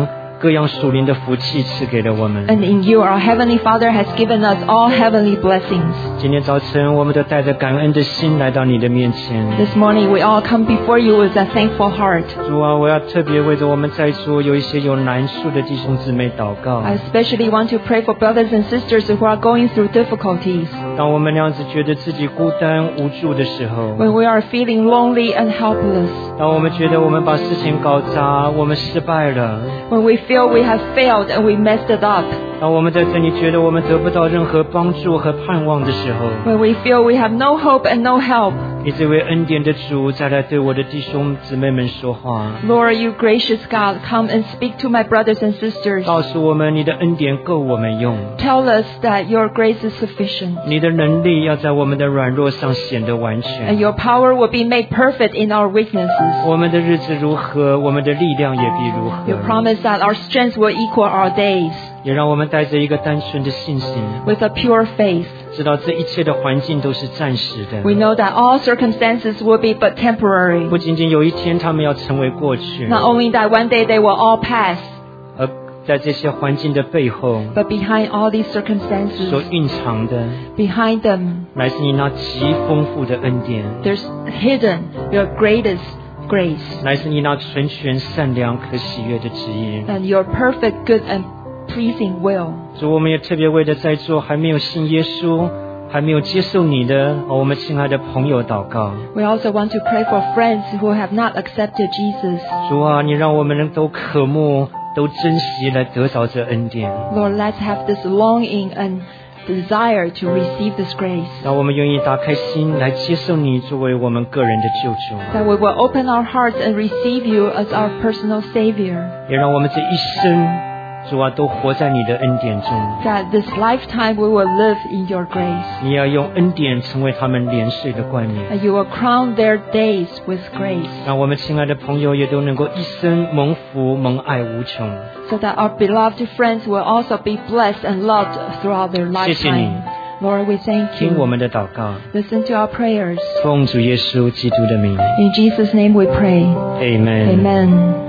[SPEAKER 1] 各样属灵的福气赐给了我们。
[SPEAKER 2] And in you, our Heavenly Father has given us all heavenly blessings.
[SPEAKER 1] 今天早晨，我们都带着感恩的心来到你的面前。
[SPEAKER 2] This morning, we all come before you with a thankful heart.
[SPEAKER 1] 主啊，我要特别为着我们在座有一些有难处的弟兄姊妹祷告。
[SPEAKER 2] I especially want to pray for brothers and sisters who are going through difficulties.
[SPEAKER 1] 当我们那样子觉得自己孤单无助的时候，
[SPEAKER 2] When we are feeling lonely and helpless.
[SPEAKER 1] 当我们觉得我们把事情搞砸，我们失败了，
[SPEAKER 2] When we feel we have failed and we messed it up.
[SPEAKER 1] 当我们在这里觉得我们得不到任何帮助和盼望的时候，
[SPEAKER 2] When we feel we have no hope and no help.
[SPEAKER 1] 你这位恩典的主再来对我的弟兄姊妹们说话，
[SPEAKER 2] Lord, you gracious God, come and speak to my brothers and sisters.
[SPEAKER 1] 告诉我们你的恩典够我们用，
[SPEAKER 2] Tell us that your grace is sufficient.
[SPEAKER 1] 你的能力要在我们的软弱上显得完
[SPEAKER 2] And
[SPEAKER 1] 全。
[SPEAKER 2] your power will be made perfect in our weaknesses.
[SPEAKER 1] 我们的日子如何，我们的力量也必如
[SPEAKER 2] You
[SPEAKER 1] 何。
[SPEAKER 2] promise that our strength will equal our days
[SPEAKER 1] 也让我们带着一个单纯的信心，
[SPEAKER 2] with a pure faith.
[SPEAKER 1] 知道这一切的环境都是暂时的，
[SPEAKER 2] We know that all circumstances will be but temporary.
[SPEAKER 1] 不仅仅有一天他们要成为过去，
[SPEAKER 2] Not only that one day they will all pass,
[SPEAKER 1] 而在这些环境的背后
[SPEAKER 2] but behind all these
[SPEAKER 1] 所
[SPEAKER 2] circumstances,
[SPEAKER 1] 蕴藏的，
[SPEAKER 2] behind them,
[SPEAKER 1] 乃是你那极丰富的恩典，
[SPEAKER 2] there's hidden your greatest grace
[SPEAKER 1] 乃是你那纯全善良可喜悦的旨意。
[SPEAKER 2] and your perfect, good, and pleasing will.
[SPEAKER 1] 主，我们也特别为着在座还没有信耶稣、还没有接受你的我们亲爱的朋友祷告。
[SPEAKER 2] We also want to pray for friends who have not accepted Jesus.
[SPEAKER 1] 主啊，你让我们都渴慕、都珍惜来得着这恩典，
[SPEAKER 2] Lord, let's have this longing and desire to receive this grace.
[SPEAKER 1] 让我们愿意打开心来接受你作为我们个人的救主，
[SPEAKER 2] That we will open our hearts and receive you as our personal Savior.
[SPEAKER 1] 也让我们这一生，主啊，都活在你的恩典中。
[SPEAKER 2] That this lifetime we will live in your grace.
[SPEAKER 1] 你要用恩典成为他们连岁的冠冕，
[SPEAKER 2] And you will crown their days with grace.
[SPEAKER 1] 让我们亲爱的朋友也都能够一生蒙福、蒙爱无穷。
[SPEAKER 2] So that our beloved friends will also be blessed and loved throughout their
[SPEAKER 1] 谢谢你，
[SPEAKER 2] lifetime. Lord, we thank
[SPEAKER 1] 听我
[SPEAKER 2] you.
[SPEAKER 1] 们的祷告，
[SPEAKER 2] Listen to our prayers.
[SPEAKER 1] 奉主耶稣基督的名
[SPEAKER 2] In Jesus' name we pray.
[SPEAKER 1] ，Amen。
[SPEAKER 2] Amen.